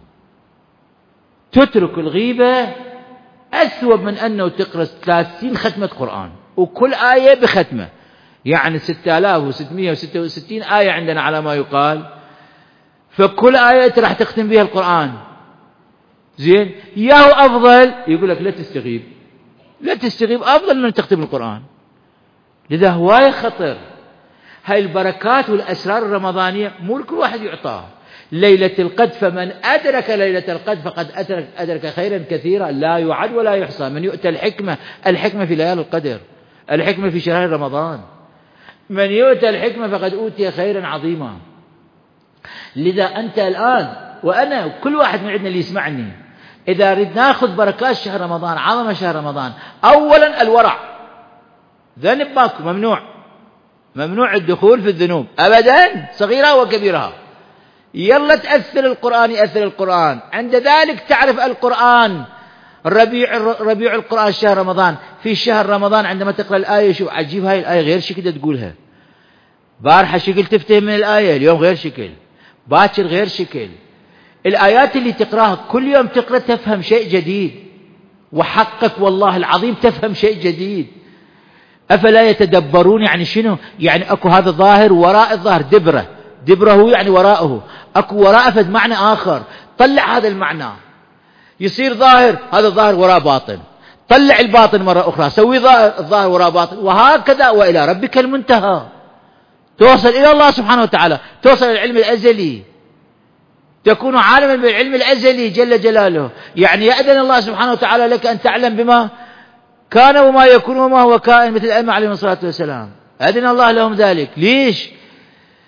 تترك الغيبة أثوب من أنه تقرأ ثلاثين ختمة قرآن وكل آية بختمة، يعني ستة آلاف وستمائة وستة وستين آية عندنا على ما يقال، فكل آية راح تختم بها القرآن. زين، ياهو أفضل يقول لك لا تستغيب، لا تستغيب، أفضل من تختم القرآن. لذا هواية خطر. هاي البركات والأسرار الرمضانية مو كل واحد يعطاها. ليلة القدر، فمن أدرك ليلة القدر فقد أدرك, أدرك خيرا كثيرا لا يعد ولا يحصى. من يؤتى الحكمة، الحكمة في ليالي القدر، الحكمة في شهر رمضان. من يؤتى الحكمة فقد أوتي خيرا عظيما. لذا أنت الآن وأنا كل واحد من عندنا اللي يسمعني، إذا ريد ناخذ بركات شهر رمضان، عظمة شهر رمضان، أولا الورع، ذنب ماكو، ممنوع، ممنوع الدخول في الذنوب أبدا صغيرة وكبيرها. يلا تأثر القرآن، يأثر القرآن، عند ذلك تعرف القرآن. ربيع ربيع القرآن شهر رمضان. في شهر رمضان عندما تقرأ الآية شوف عجيب، هاي الآية غير شكل تقولها، بارحة شكل تفتهم من الآية، اليوم غير شكل، باكر غير شكل. الآيات اللي تقرأها كل يوم تقرأ تفهم شيء جديد، وحقك والله العظيم تفهم شيء جديد. أفلا يتدبرون؟ يعني شنو؟ يعني أكو هذا ظاهر وراء الظاهر، دبرة، دبره يعني وراءه، أكو وراء فد معنى آخر، طلع هذا المعنى يصير ظاهر، هذا الظاهر وراء باطن، طلع الباطن مرة أخرى سوي ظاهر، الظاهر وراء باطن، وهكذا وإلى ربك المنتهى. توصل إلى الله سبحانه وتعالى، توصل إلى العلم الأزلي، تكون عالما بالعلم الأزلي جل جلاله. يعني يأذن الله سبحانه وتعالى لك أن تعلم بما كان وما يكون وما هو كائن، مثل الأئمة عليهم الصلاة والسلام، أذن الله لهم ذلك. ليش؟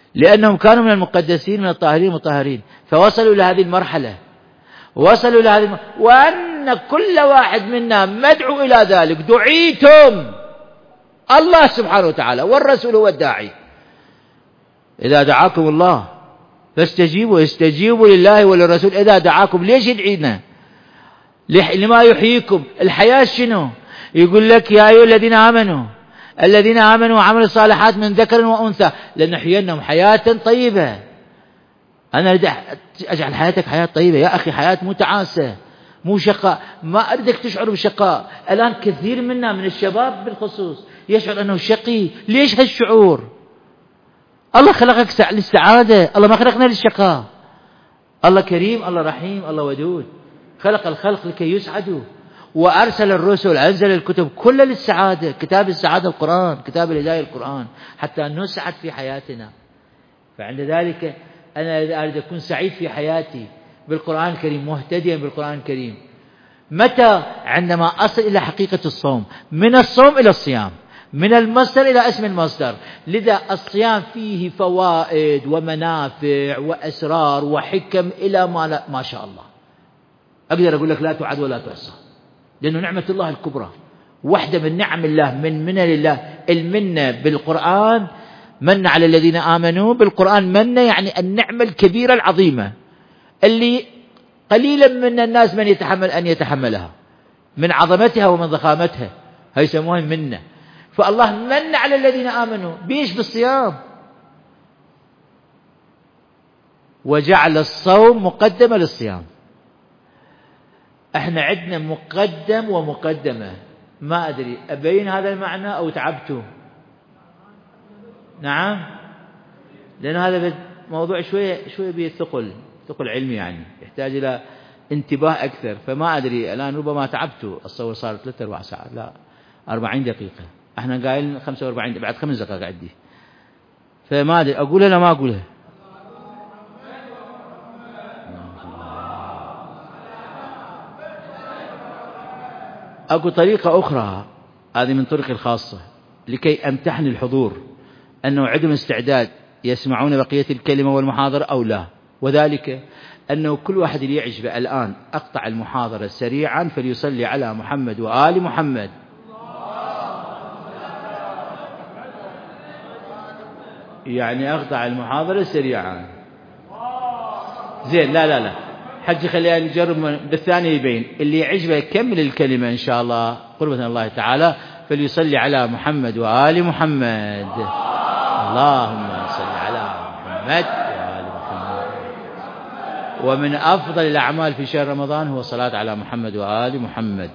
لأنهم كانوا من المقدسين من الطاهرين المطهرين، فوصلوا إلى هذه المرحلة، وصلوا إلى هذه المرحلة، وأن كل واحد منا مدعو إلى ذلك. دعيتم، الله سبحانه وتعالى والرسول هو الداعي. إذا دعاكم الله فاستجيبوا، استجيبوا لله وللرسول إذا دعاكم. ليش يدعينا؟ لما يحييكم. الحياة شنو؟ يقول لك يا أيها الذين آمنوا الذين آمنوا وعملوا الصالحات من ذكر وأنثى لنحيينهم حياة طيبة. أنا أريد أجعل حياتك حياة طيبة يا أخي، حياة مو تعاسة، مو شقاء. ما أريدك تشعر بالشقاء. الآن كثير منا من الشباب بالخصوص يشعر أنه شقي. ليش هالشعور؟ الله خلقك للسعادة، الله ما خلقنا للشقاء. الله كريم، الله رحيم، الله ودود، خلق الخلق لكي يسعدوا، وأرسل الرسل، أنزل الكتب كلها للسعادة. كتاب السعادة القرآن، كتاب الهداية القرآن، حتى نسعد في حياتنا. فعند ذلك أنا أريد أكون سعيد في حياتي بالقرآن الكريم، مهتديا بالقرآن الكريم. متى؟ عندما أصل إلى حقيقة الصوم، من الصوم إلى الصيام، من المصدر إلى اسم المصدر. لذا الصيام فيه فوائد ومنافع وأسرار وحكم إلى ما, لا ما شاء الله. أقدر أقول لك لا تعد ولا تحصى، لأنه نعمة الله الكبرى، واحدة من نعم الله، من منة لله. المنة بالقرآن، من على الذين آمنوا بالقرآن منة، يعني النعمة الكبيرة العظيمة اللي قليلا من الناس من يتحمل أن يتحملها، من عظمتها ومن ضخامتها، هي يسموها منة. فالله من على الذين آمنوا بيش؟ بالصيام. وجعل الصوم مقدمة للصيام. احنا عندنا مقدم ومقدمة. ما أدري أبين هذا المعنى أو تعبته؟ نعم، لأن هذا موضوع شوية شوية به ثقل ثقل علمي، يعني يحتاج إلى انتباه أكثر. فما أدري الآن، ربما تعبته. الصور صار ثلاثة أربع ساعات، لا أربعين دقيقة. احنا قايل خمسة وأربعين، بعد خمس دقائق عندي. فما أدري أقولها لا ما أقولها. أكو طريقة أخرى، هذه من طرق الخاصة لكي أمتحن الحضور أنه عندهم استعداد يسمعون بقية الكلمة والمحاضرة أو لا. وذلك أنه كل واحد اللي يعجبه الآن أقطع المحاضرة سريعا فليصلي على محمد وآل محمد. يعني أقطع المحاضرة سريعا. زين، لا لا لا حجي، خلينا نجرب بالثاني يبين. اللي يعجبه يكمل الكلمة إن شاء الله قربة الله تعالى فليصلي على محمد وآل محمد. اللهم صل على محمد وآل محمد. ومن أفضل الأعمال في شهر رمضان هو الصلاة على محمد وآل محمد.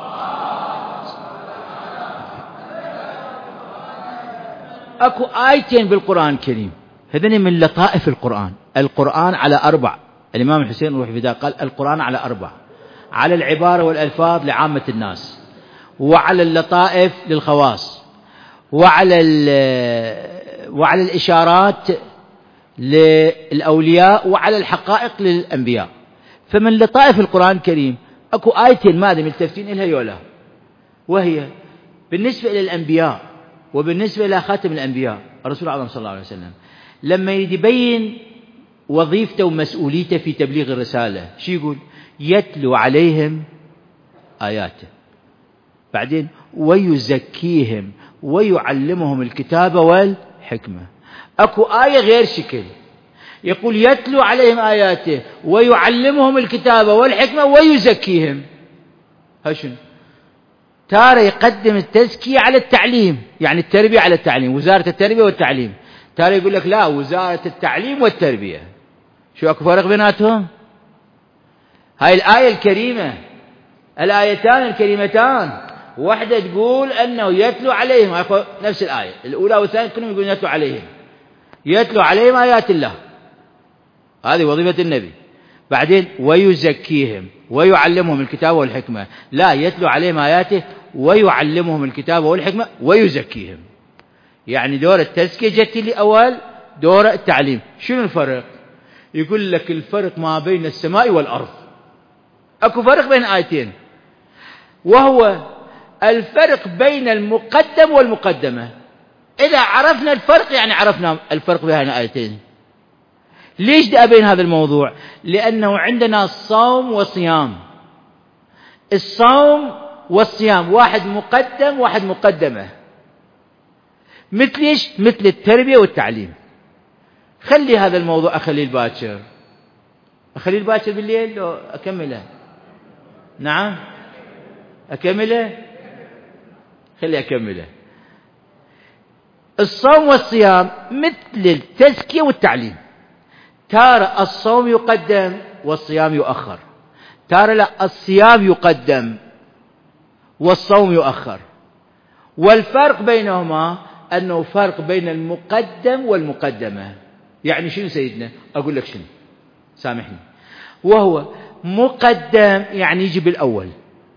أكو آيتين بالقرآن الكريم، هذين من لطائف القرآن. القرآن على أربع. الإمام الحسين روح فداه قال القرآن على أربع: على العبارة والألفاظ لعامة الناس، وعلى اللطائف للخواص، وعلى وعلى الإشارات للأولياء، وعلى الحقائق للأنبياء. فمن لطائف القرآن الكريم أكو آيتين ما ملتفتين إلها يولا، وهي بالنسبة إلى الأنبياء وبالنسبة إلى خاتم الأنبياء الرسول الله صلى الله عليه وسلم، لما يبين وظيفته ومسؤوليته في تبليغ الرسالة شو يقول؟ يتلو عليهم آياته، بعدين ويزكيهم ويعلمهم الكتاب والحكمة. أكو آية غير شكل يقول يتلو عليهم آياته ويعلمهم الكتاب والحكمة ويزكيهم. هشن تارة يقدم التزكية على التعليم، يعني التربية على التعليم، وزارة التربية والتعليم. تارة يقول لك لا، وزارة التعليم والتربية. شو أكو فرق بيناتهم؟ هاي الآية الكريمة، الآيتان الكريمتان، واحدة تقول أنه يتلو عليهم، نفس الآية الأولى والثانية كلهم يقولون يتلو عليهم، يتلو عليهم آيات الله، هذه وظيفة النبي. بعدين ويزكيهم ويعلمهم الكتاب والحكمة، لا، يتلو عليهم آياته ويعلمهم الكتاب والحكمة ويزكيهم. يعني دور التزكية جت لي أول، دور التعليم. شنو الفرق؟ يقول لك الفرق ما بين السماء والأرض. أكو فرق بين آيتين، وهو الفرق بين المقدم والمقدمة. إذا عرفنا الفرق يعني عرفنا الفرق بين الآيتين. ليش دي أبين هذا الموضوع؟ لأنه عندنا صوم وصيام. الصوم والصيام واحد مقدم واحد مقدمة، مثل إيش؟ مثل التربية والتعليم. خلي هذا الموضوع أخليه الباكر، أخليه الباكر بالليل لو أكمله؟ نعم أكمله؟ خلي أكمله. الصوم والصيام مثل التزكية والتعليم، تارة الصوم يقدم والصيام يؤخر، تارة لا الصيام يقدم والصوم يؤخر. والفرق بينهما أنه فرق بين المقدم والمقدمة. يعني شنو سيدنا؟ أقول لك شنو، سامحني. وهو مقدم يعني يجي بالأول،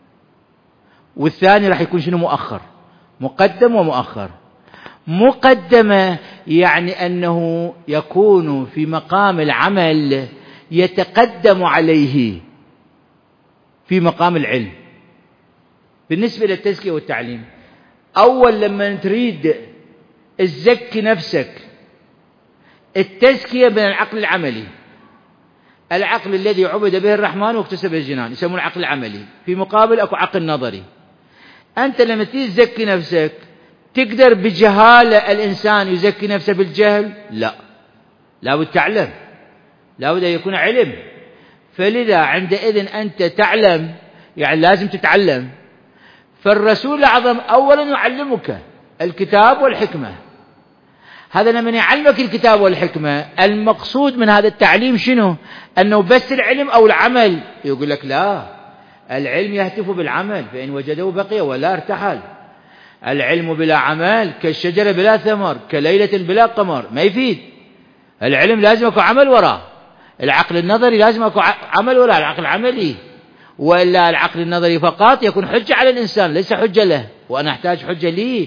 والثاني راح يكون شنو؟ مؤخر. مقدم ومؤخر. مقدمة يعني أنه يكون في مقام العمل يتقدم عليه في مقام العلم. بالنسبة للتزكية والتعليم، أول لما تريد تزكي نفسك، التزكية من العقل العملي، العقل الذي عبد به الرحمن واكتسب الجنان يسمونه العقل العملي، في مقابل أكو عقل نظري. أنت لما تيجي تزكي نفسك تقدر بجهالة الإنسان يزكي نفسه بالجهل؟ لا، لابد تعلم، لابد أن يكون علم. فلذا عندئذ أنت تعلم، يعني لازم تتعلم. فالرسول الأعظم أولا يعلمك الكتاب والحكمة. هذا لما يعلمك الكتاب والحكمة، المقصود من هذا التعليم شنو؟ أنه بس العلم أو العمل؟ يقول لك لا، العلم يهتف بالعمل، فإن وجده بقي ولا ارتحل. العلم بلا عمل كالشجرة بلا ثمر، كليلة بلا قمر، ما يفيد. العلم لازم يكون عمل وراه، العقل النظري لازم يكون عمل وراه، العقل العملي. وإلا العقل النظري فقط يكون حجة على الإنسان، ليس حجة له، وأنا أحتاج حجة لي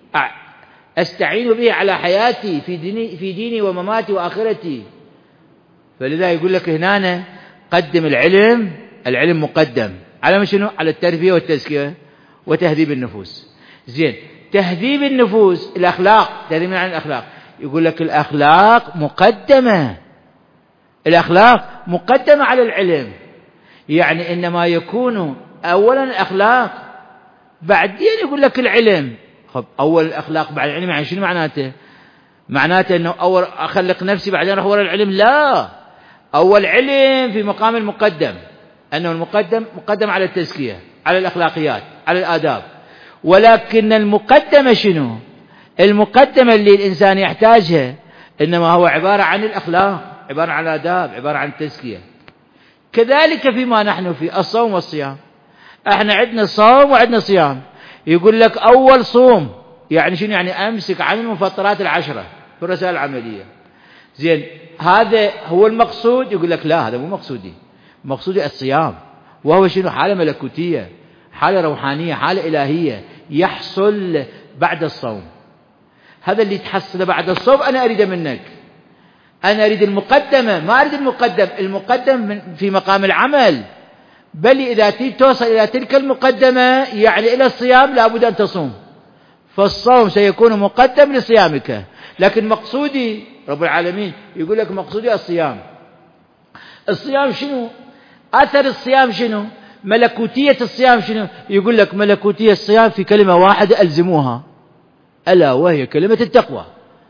أستعين به على حياتي في ديني, في ديني ومماتي وآخرتي. فلذا يقول لك هنا قدم العلم، العلم مقدم على شنو؟ على التربية والتزكية وتهذيب النفوس. زين، تهذيب النفوس، الأخلاق، تهذيب عن الأخلاق، يقول لك الأخلاق مقدمة، الأخلاق مقدمة على العلم. يعني إنما يكون أولا الأخلاق بعدين يقول لك العلم. خب أول الأخلاق بعد العلم يعني شنو معناته؟ معناته أنه أول أخلق نفسي بعدين أروح ورا العلم؟ لا، أول علم في مقام المقدم، أنه المقدم مقدم على التزكية، على الأخلاقيات، على الآداب. ولكن المقدمة شنو؟ المقدمة اللي الإنسان يحتاجها إنما هو عبارة عن الأخلاق، عبارة عن الآداب، عبارة عن التزكية. كذلك فيما نحن في الصوم والصيام، احنا عندنا صوم وعندنا صيام. يقول لك أول صوم يعني شنو؟ يعني أمسك عن المفطرات العشرة في الرسائل العملية. زين، هذا هو المقصود؟ يقول لك لا، هذا مو مقصودي، مقصودي الصيام، وهو شنو؟ حالة ملكوتية، حالة روحانية، حالة إلهية يحصل بعد الصوم. هذا اللي تحصل بعد الصوم أنا أريد منك. أنا أريد المقدمة، ما أريد المقدم. المقدم في مقام العمل، بل إذا توصل إلى تلك المقدمة يعني إلى الصيام لابد أن تصوم، فالصوم سيكون مقدم لصيامك. لكن مقصودي رب العالمين يقول لك مقصودي الصيام. الصيام شنو؟ أثر الصيام شنو؟ ملكوتية الصيام شنو؟ يقول لك ملكوتية الصيام في كلمة واحدة ألزموها، ألا وهي كلمة التقوى.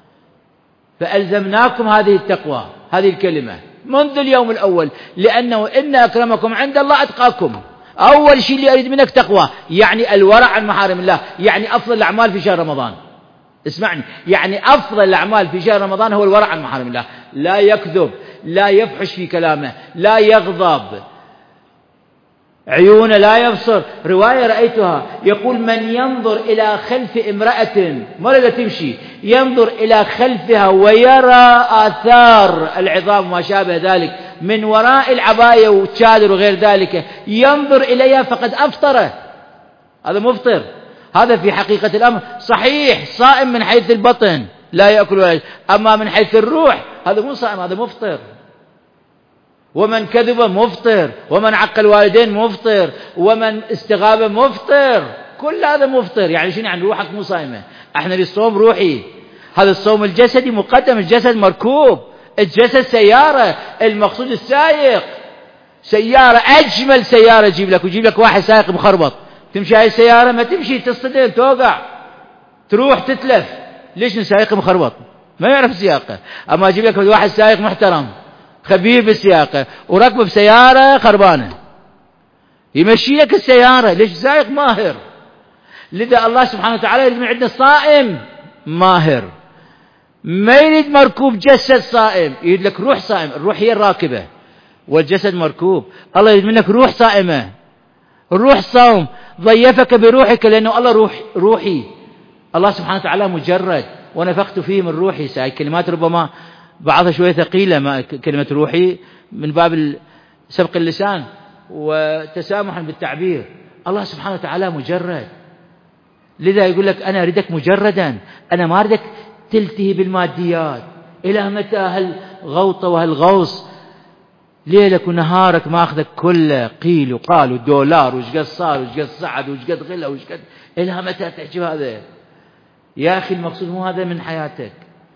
فألزمناكم هذه التقوى، هذه الكلمة منذ اليوم الأول، لأنه إن أكرمكم عند الله أتقاكم. أول شيء اللي أريد منك تقوى، يعني الورع عن محارم الله، يعني أفضل الأعمال في شهر رمضان. اسمعني، يعني أفضل الأعمال في شهر رمضان هو الورع عن محارم الله. لا يكذب، لا يفحش في كلامه، لا يغضب، عيون لا يبصر. رواية رأيتها يقول من ينظر إلى خلف امرأة مرة تمشي، ينظر إلى خلفها ويرى آثار العظام وما شابه ذلك من وراء العباية والشادر وغير ذلك، ينظر إليها فقد أفطر، هذا مفطر. هذا في حقيقة الأمر صحيح صائم من حيث البطن لا يأكل ولا يشرب، أما من حيث الروح هذا مو صائم، هذا مفطر. ومن كذب مفطر، ومن عق الوالدين مفطر، ومن استغاب مفطر، كل هذا مفطر. يعني شنو؟ يعني روحك مو صايمة. احنا للصوم روحي، هذا الصوم الجسدي مقدم، الجسد مركوب، الجسد سيارة، المقصود السائق. سيارة، أجمل سيارة يجيب لك، ويجيب لك واحد سائق مخربط، تمشي هاي السيارة ما تمشي، تصطدم، توقع، تروح تتلف. ليش؟ سائق مخربط ما يعرف السياقة. أما يجيب لك واحد سائق محترم خبير بالسياقة وركبه بسيارة خربانة يمشي لك السيارة. ليش؟ سائق ماهر. لذا الله سبحانه وتعالى يريد من عندنا صائم ماهر، ما يريد مركوب جسد صائم، يريد لك روح صائم. الروح هي الراكبة والجسد مركوب. الله يريد منك روح صائمة، الروح صوم، ضيفك بروحك، لأنه الله روح روحي. الله سبحانه وتعالى مجرد، ونفخت فيه من روحي. هاي كلمات ربما بعضها شوية ثقيلة، ما كلمة روحي من باب سبق اللسان وتسامحا بالتعبير. الله سبحانه وتعالى مجرد، لذا يقول لك أنا أريدك مجردا، أنا ما أريدك تلتهي بالماديات. إلى متى هالغوطة وهالغوص؟ ليلك ونهارك ما أخذك كله قيل وقال ودولار وش قد صار وش قد صعد وش قد غلى وش قد. إلى متى تحكي هذا يا أخي؟ المقصود مو هذا من حياتك.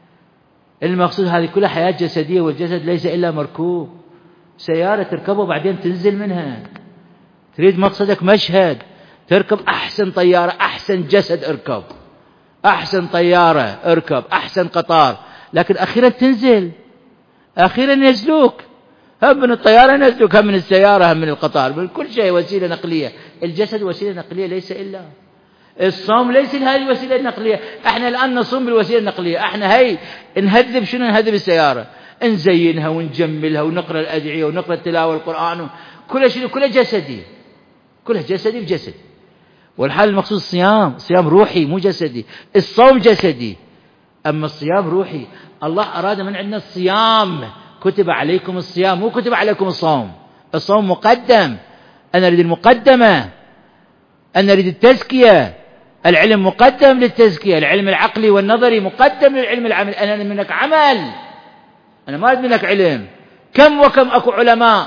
المقصود هذه كلها حياة جسدية، والجسد ليس إلا مركوب، سيارة تركبه وبعدين تنزل منها. تريد مقصدك مشهد، تركب أحسن طيارة، أحسن جسد اركب، أحسن طيارة اركب، أحسن قطار، لكن أخيرا تنزل، أخيرا ينزلوك. هم من الطيارة ينزلوك، هم من السيارة، هم من القطار، من كل شيء وسيلة نقلية. الجسد وسيلة نقلية ليس إلا. الصوم ليس هذه الوسيلة النقلية. احنا الآن نصوم بالوسيلة النقلية. احنا هي نهذب، شنو نهذب؟ السيارة، نزينها ونجملها ونقرأ الأدعية ونقرأ التلاوة القرآن، كل شيء، كله جسدي، كله جسدي بجسد. والحال المقصود الصيام، صيام روحي مو جسدي. الصوم جسدي أما الصيام روحي. الله أراد من عندنا الصيام، كتب عليكم الصيام، مو كتب عليكم الصوم. الصوم مقدم، أنا أريد المقدمة، أنا أريد التزكية. العلم مقدم للتزكية، العلم العقلي والنظري مقدم للعلم العمل. أنا أريد منك عمل، أنا ما أريد منك علم. كم وكم أكو علماء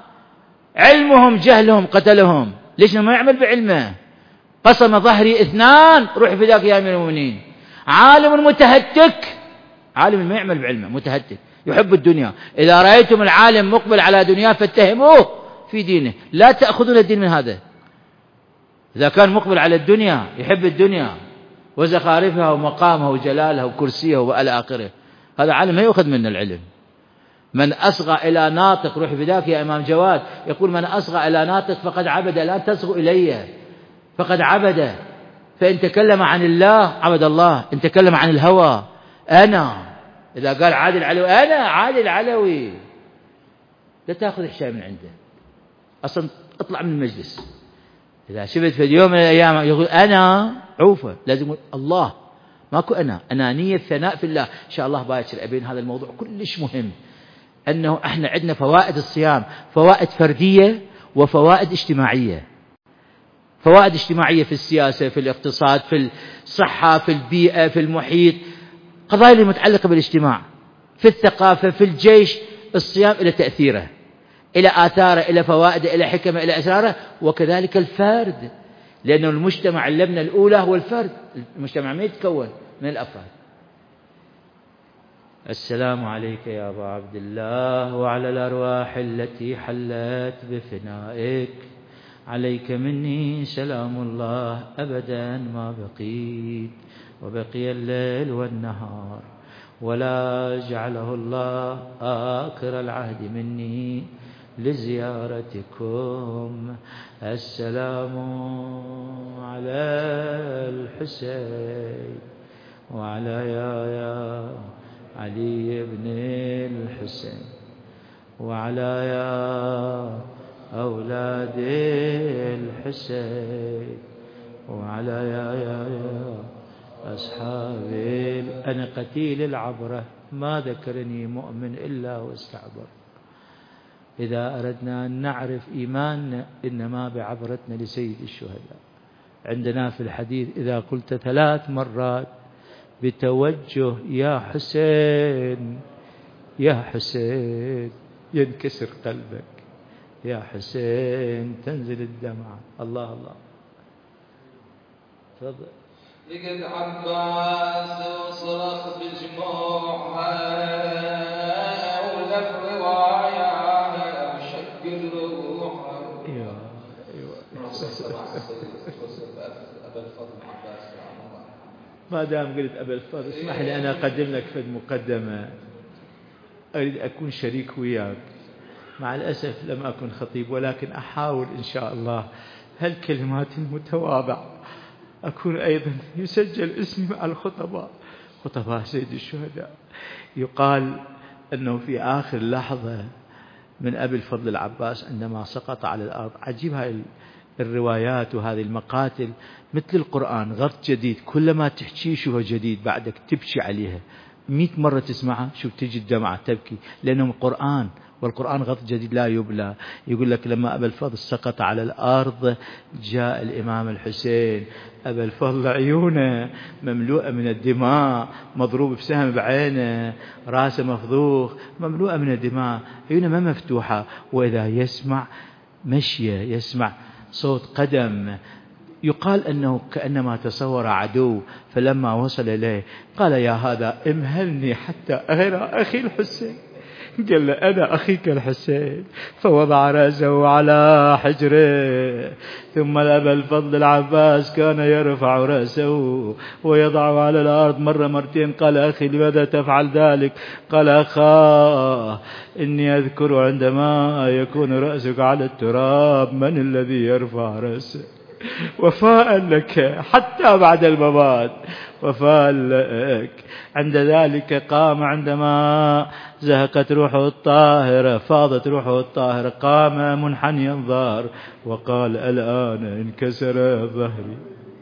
علمهم جهلهم قتلهم. ليش ما يعمل بعلمه؟ قسم ظهري اثنان، روح فداك يا أمير المؤمنين. عالم متهتك، عالم ما يعمل بعلمه، متهتك يحب الدنيا. إذا رأيتم العالم مقبل على دنياه فاتهموه في دينه، لا تأخذون الدين من هذا. إذا كان مقبل على الدنيا، يحب الدنيا وزخارفها ومقامها وجلالها وكرسيها وإلى آخره، هذا عالم ما يأخذ منه العلم. من أصغى إلى ناطق، روح فداك يا إمام جواد، يقول من أصغى إلى ناطق فقد عبد، لا تصغوا إليه، فقد عبد. فإن تكلم عن الله عبد الله، إن تكلم عن الهوى أنا. إذا قال عادل العلوي، أنا عادل العلوي، لا تأخذ شيء من عنده، أصلا اطلع من المجلس. إذا شفت في يوم من الأيام يقول أنا عوفة، لازم يقول الله، ماكو أنا، أنانية الثناء في الله. إن شاء الله باكر أبين هذا الموضوع كلش مهم، أنه إحنا عندنا فوائد الصيام، فوائد فردية وفوائد اجتماعية. فوائد اجتماعية في السياسة، في الاقتصاد، في الصحة، في البيئة، في المحيط، قضايا المتعلقة بالاجتماع، في الثقافة، في الجيش. الصيام إلى تأثيره، إلى آثاره، إلى فوائده، إلى حكمه، إلى أسراره. وكذلك الفرد، لأنه المجتمع اللبنة الأولى هو الفرد. المجتمع ما يتكون من الأفراد. السلام عليك يا أبا عبد الله وعلى الأرواح التي حلت بفنائك. عليك مني سلام الله أبدا ما بقيت، وبقي الليل والنهار، ولا جعله الله آخر العهد مني لزيارتكم. السلام على الحسين وعلى يا يا علي بن الحسين وعلى يا أولاد الحسين وعلى يا يا يا أصحابي. أنا قتيل العبرة، ما ذكرني مؤمن إلا واستعبر. إذا أردنا أن نعرف إيماننا إنما بعبرتنا لسيد الشهداء. عندنا في الحديث إذا قلت ثلاث مرات بتوجه يا حسين يا حسين ينكسر قلبك، يا حسين تنزل الدمعة. الله الله. تفضل. لقد عباس وصرخ بجموعها ولف رواية وشق الروح. ايوه ايوه أبا الفضل عباس. ما دام قلت أبا الفضل اسمح لي أنا أقدم لك في المقدمة. أريد أكون شريك وياك، مع الأسف لم أكن خطيب، ولكن أحاول إن شاء الله هالكلمات المتواضعة أكون أيضا يسجل اسمي مع الخطباء، خطباء سيد الشهداء. يقال أنه في آخر لحظة من أبي الفضل العباس عندما سقط على الأرض. عجيب هاي الروايات وهذه المقاتل مثل القرآن، غرض جديد، كلما تحكي شو جديد بعدك تبكي عليها مئة مرة تسمعها شو تجي الدمعة تبكي، لأنه قرآن، والقرآن غرض جديد لا يبلى. يقول لك لما أبا الفضل سقط على الأرض جاء الإمام الحسين، أبا الفضل عيونه مملوءة من الدماء، مضروب بسهم بعينه، راسه مفضوخ مملوءة من الدماء، عيونه ما مفتوحة، وإذا يسمع مشية، يسمع صوت قدم. يقال أنه كأنما تصور عدو، فلما وصل إليه قال يا هذا امهلني حتى أرى أخي الحسين. قال له أنا أخيك الحسين، فوضع رأسه على حجره. ثم أبا الفضل العباس كان يرفع رأسه ويضعه على الأرض مرة مرتين. قال أخي لماذا تفعل ذلك؟ قال أخاه إني أذكر عندما يكون رأسك على التراب من الذي يرفع رأسه، وفاء لك حتى بعد الممات، وفاء لك. عند ذلك قام، عندما زهقت روحه الطاهرة، فاضت روحه الطاهرة، قام منحنيا الظهر وقال الآن انكسر ظهري،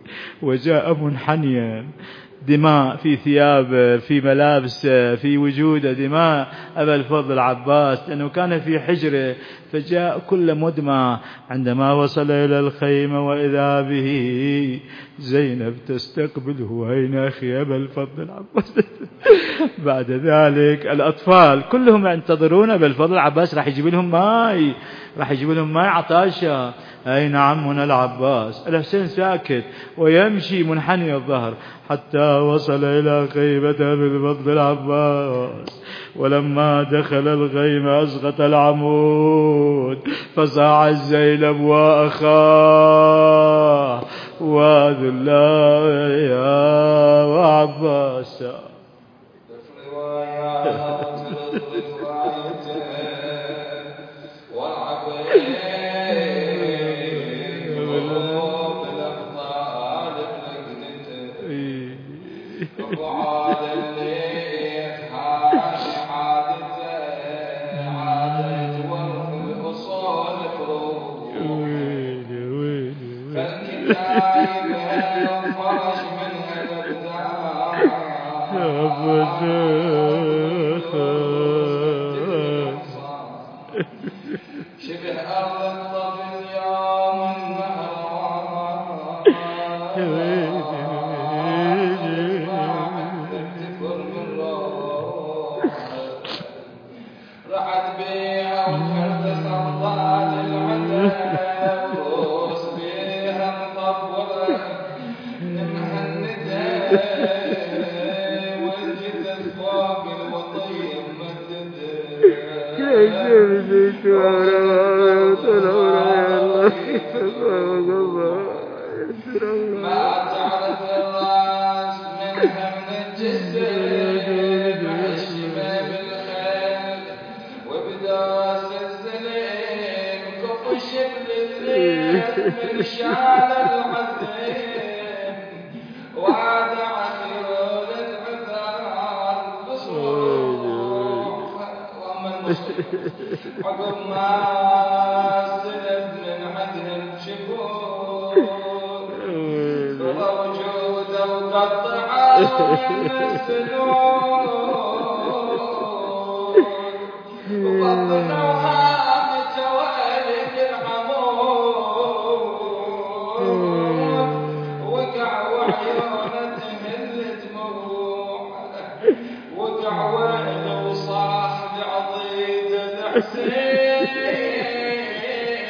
وجاء منحنيا، دماء في ثيابه، في ملابسه، في وجوده دماء. أبا الفضل العباس لأنه كان في حجره فجاء كل مدمى. عندما وصل إلى الخيمة وإذا به زينب تستقبله، أين أخي أبا الفضل العباس؟ بعد ذلك الأطفال كلهم ينتظرون أبا الفضل العباس راح يجيب لهم ماء، راح يجيب لهم ماء عطاشة. أين عمنا العباس؟ الحسين ساكت ويمشي منحني الظهر حتى وصل إلى خيمة أبي الفضل العباس. ولما دخل الخيمة أسقط العمود فصاع زينب وأخاه وذلا يا وعباس.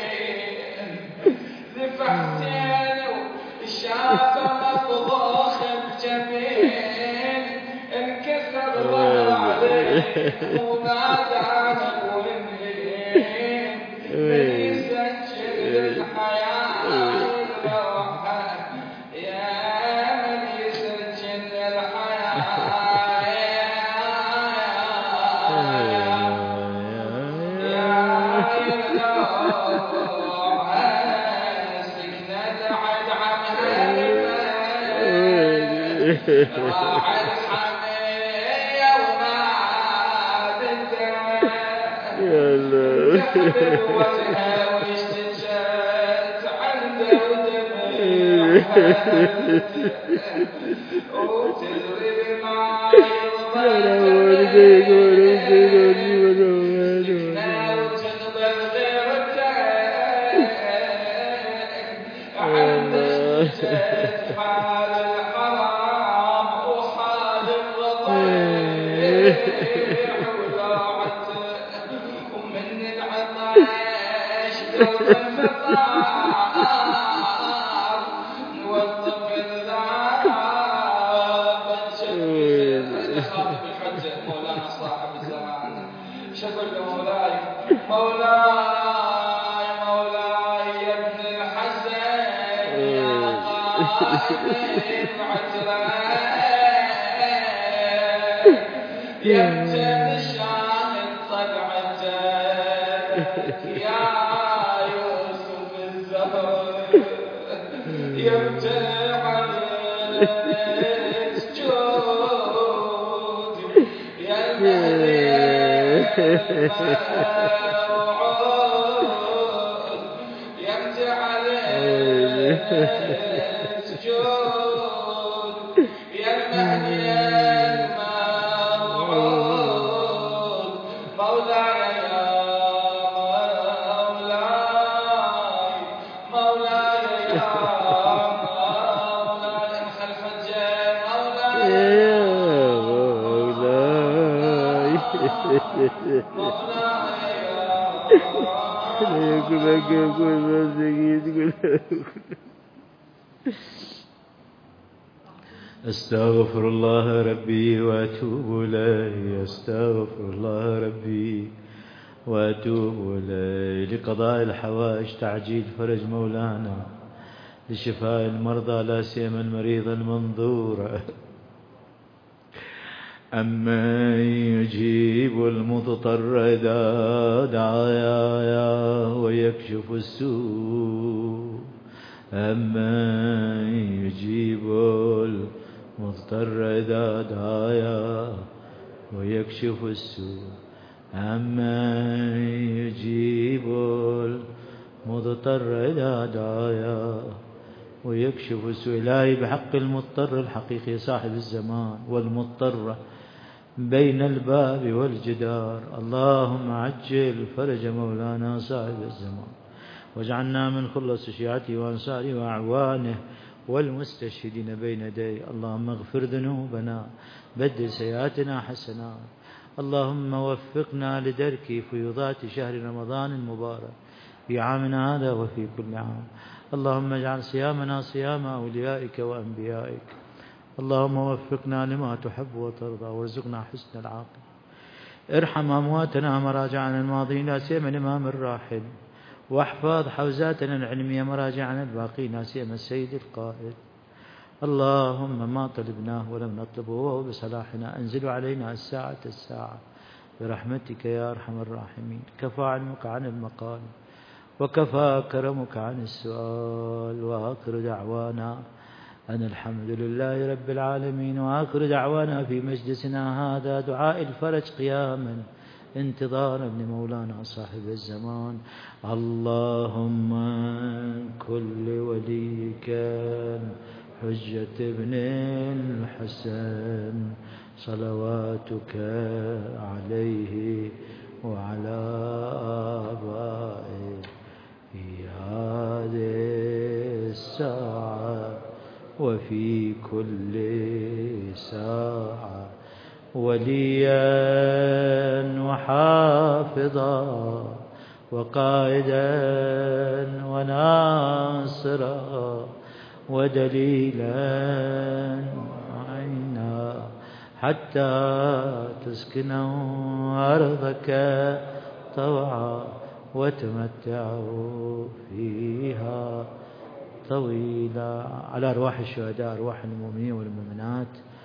ذبحتين وشافه مطبوخ كسر الله عليك ونادانا والنين من يسجل الحياة والروحة يا من يسجل الحياة يا الروحة سكنة العد عنها راح الحمية ونادته تقبل وجهه واشتجت عنده ودمعته وتدري بما يضمته وتقبل غيرته عنده اشتجت حال الحرام وحال الرضيع وضاعته ومن العطش درب المطار نوظف الذاب نشبه خاطب الحجة مولانا صاحب الزمان شكر لمولاي مولاي مولاي يا ابن الحسن يا قائد عجلان يمتن شاهد طلعتك يا يوسف الزهر يمتن عليك سجود يا المهدي الموعود يمتن عليك سجود يا المهدي الموعود مولاي يا مولاي مولاي يا مولاي انخل حجة مولاي يا مولاي أستغفر الله ربي وأتوب إليه أستغفر الله ربي وأتوب إليه لقضاء الحوائج تعجيل فرج مولانا لشفاء المرضى لا سيما المريض المنظور أمن يجيب المضطر إذا دعايا ويكشف السوء أمن يجيب المضطر إذا دعايا ويكشف السوء أمن يجيب المضطر إذا دعايا ويكشف السوء إلهي بحق المضطر الحقيقي صاحب الزمان والمضطر بين الباب والجدار اللهم عجل فرج مولانا صاحب الزمان واجعلنا من خلص شيعته وأنصاره وأعوانه والمستشهدين بين يديه اللهم اغفر ذنوبنا بدل سيئاتنا حسنات اللهم وفقنا لدرك فيوضات شهر رمضان المبارك في عامنا هذا وفي كل عام اللهم اجعل صيامنا صيام أوليائك وأنبيائك اللهم وفقنا لما تحب وترضى وارزقنا حسن العاقبة ارحم أمواتنا مراجعنا الماضين لا سيما الإمام الراحل واحفظ حوزاتنا العلمية مراجعنا الباقين لا سيما السيد القائد اللهم ما طلبناه ولم نطلبه وهو بصلاحنا أنزل علينا الساعة الساعة برحمتك يا أرحم الراحمين كفى علمك عن المقال وكفى كرمك عن السؤال وآخر دعوانا أن الحمد لله رب العالمين وآخر دعوانا في مجلسنا هذا دعاء الفرج قياما انتظارا لمولانا صاحب الزمان اللهم كل وليك حجة ابن الحسن صلواتك عليه وعلى آبائه في هذه الساعة وفي كل ساعة وليا وحافظا وقائدا وناصرا ودليلا وعينا حتى تسكنوا أرضك طوعا وتمتعوا فيها طويلا. على أرواح الشهداء، أرواح المؤمنين والمؤمنات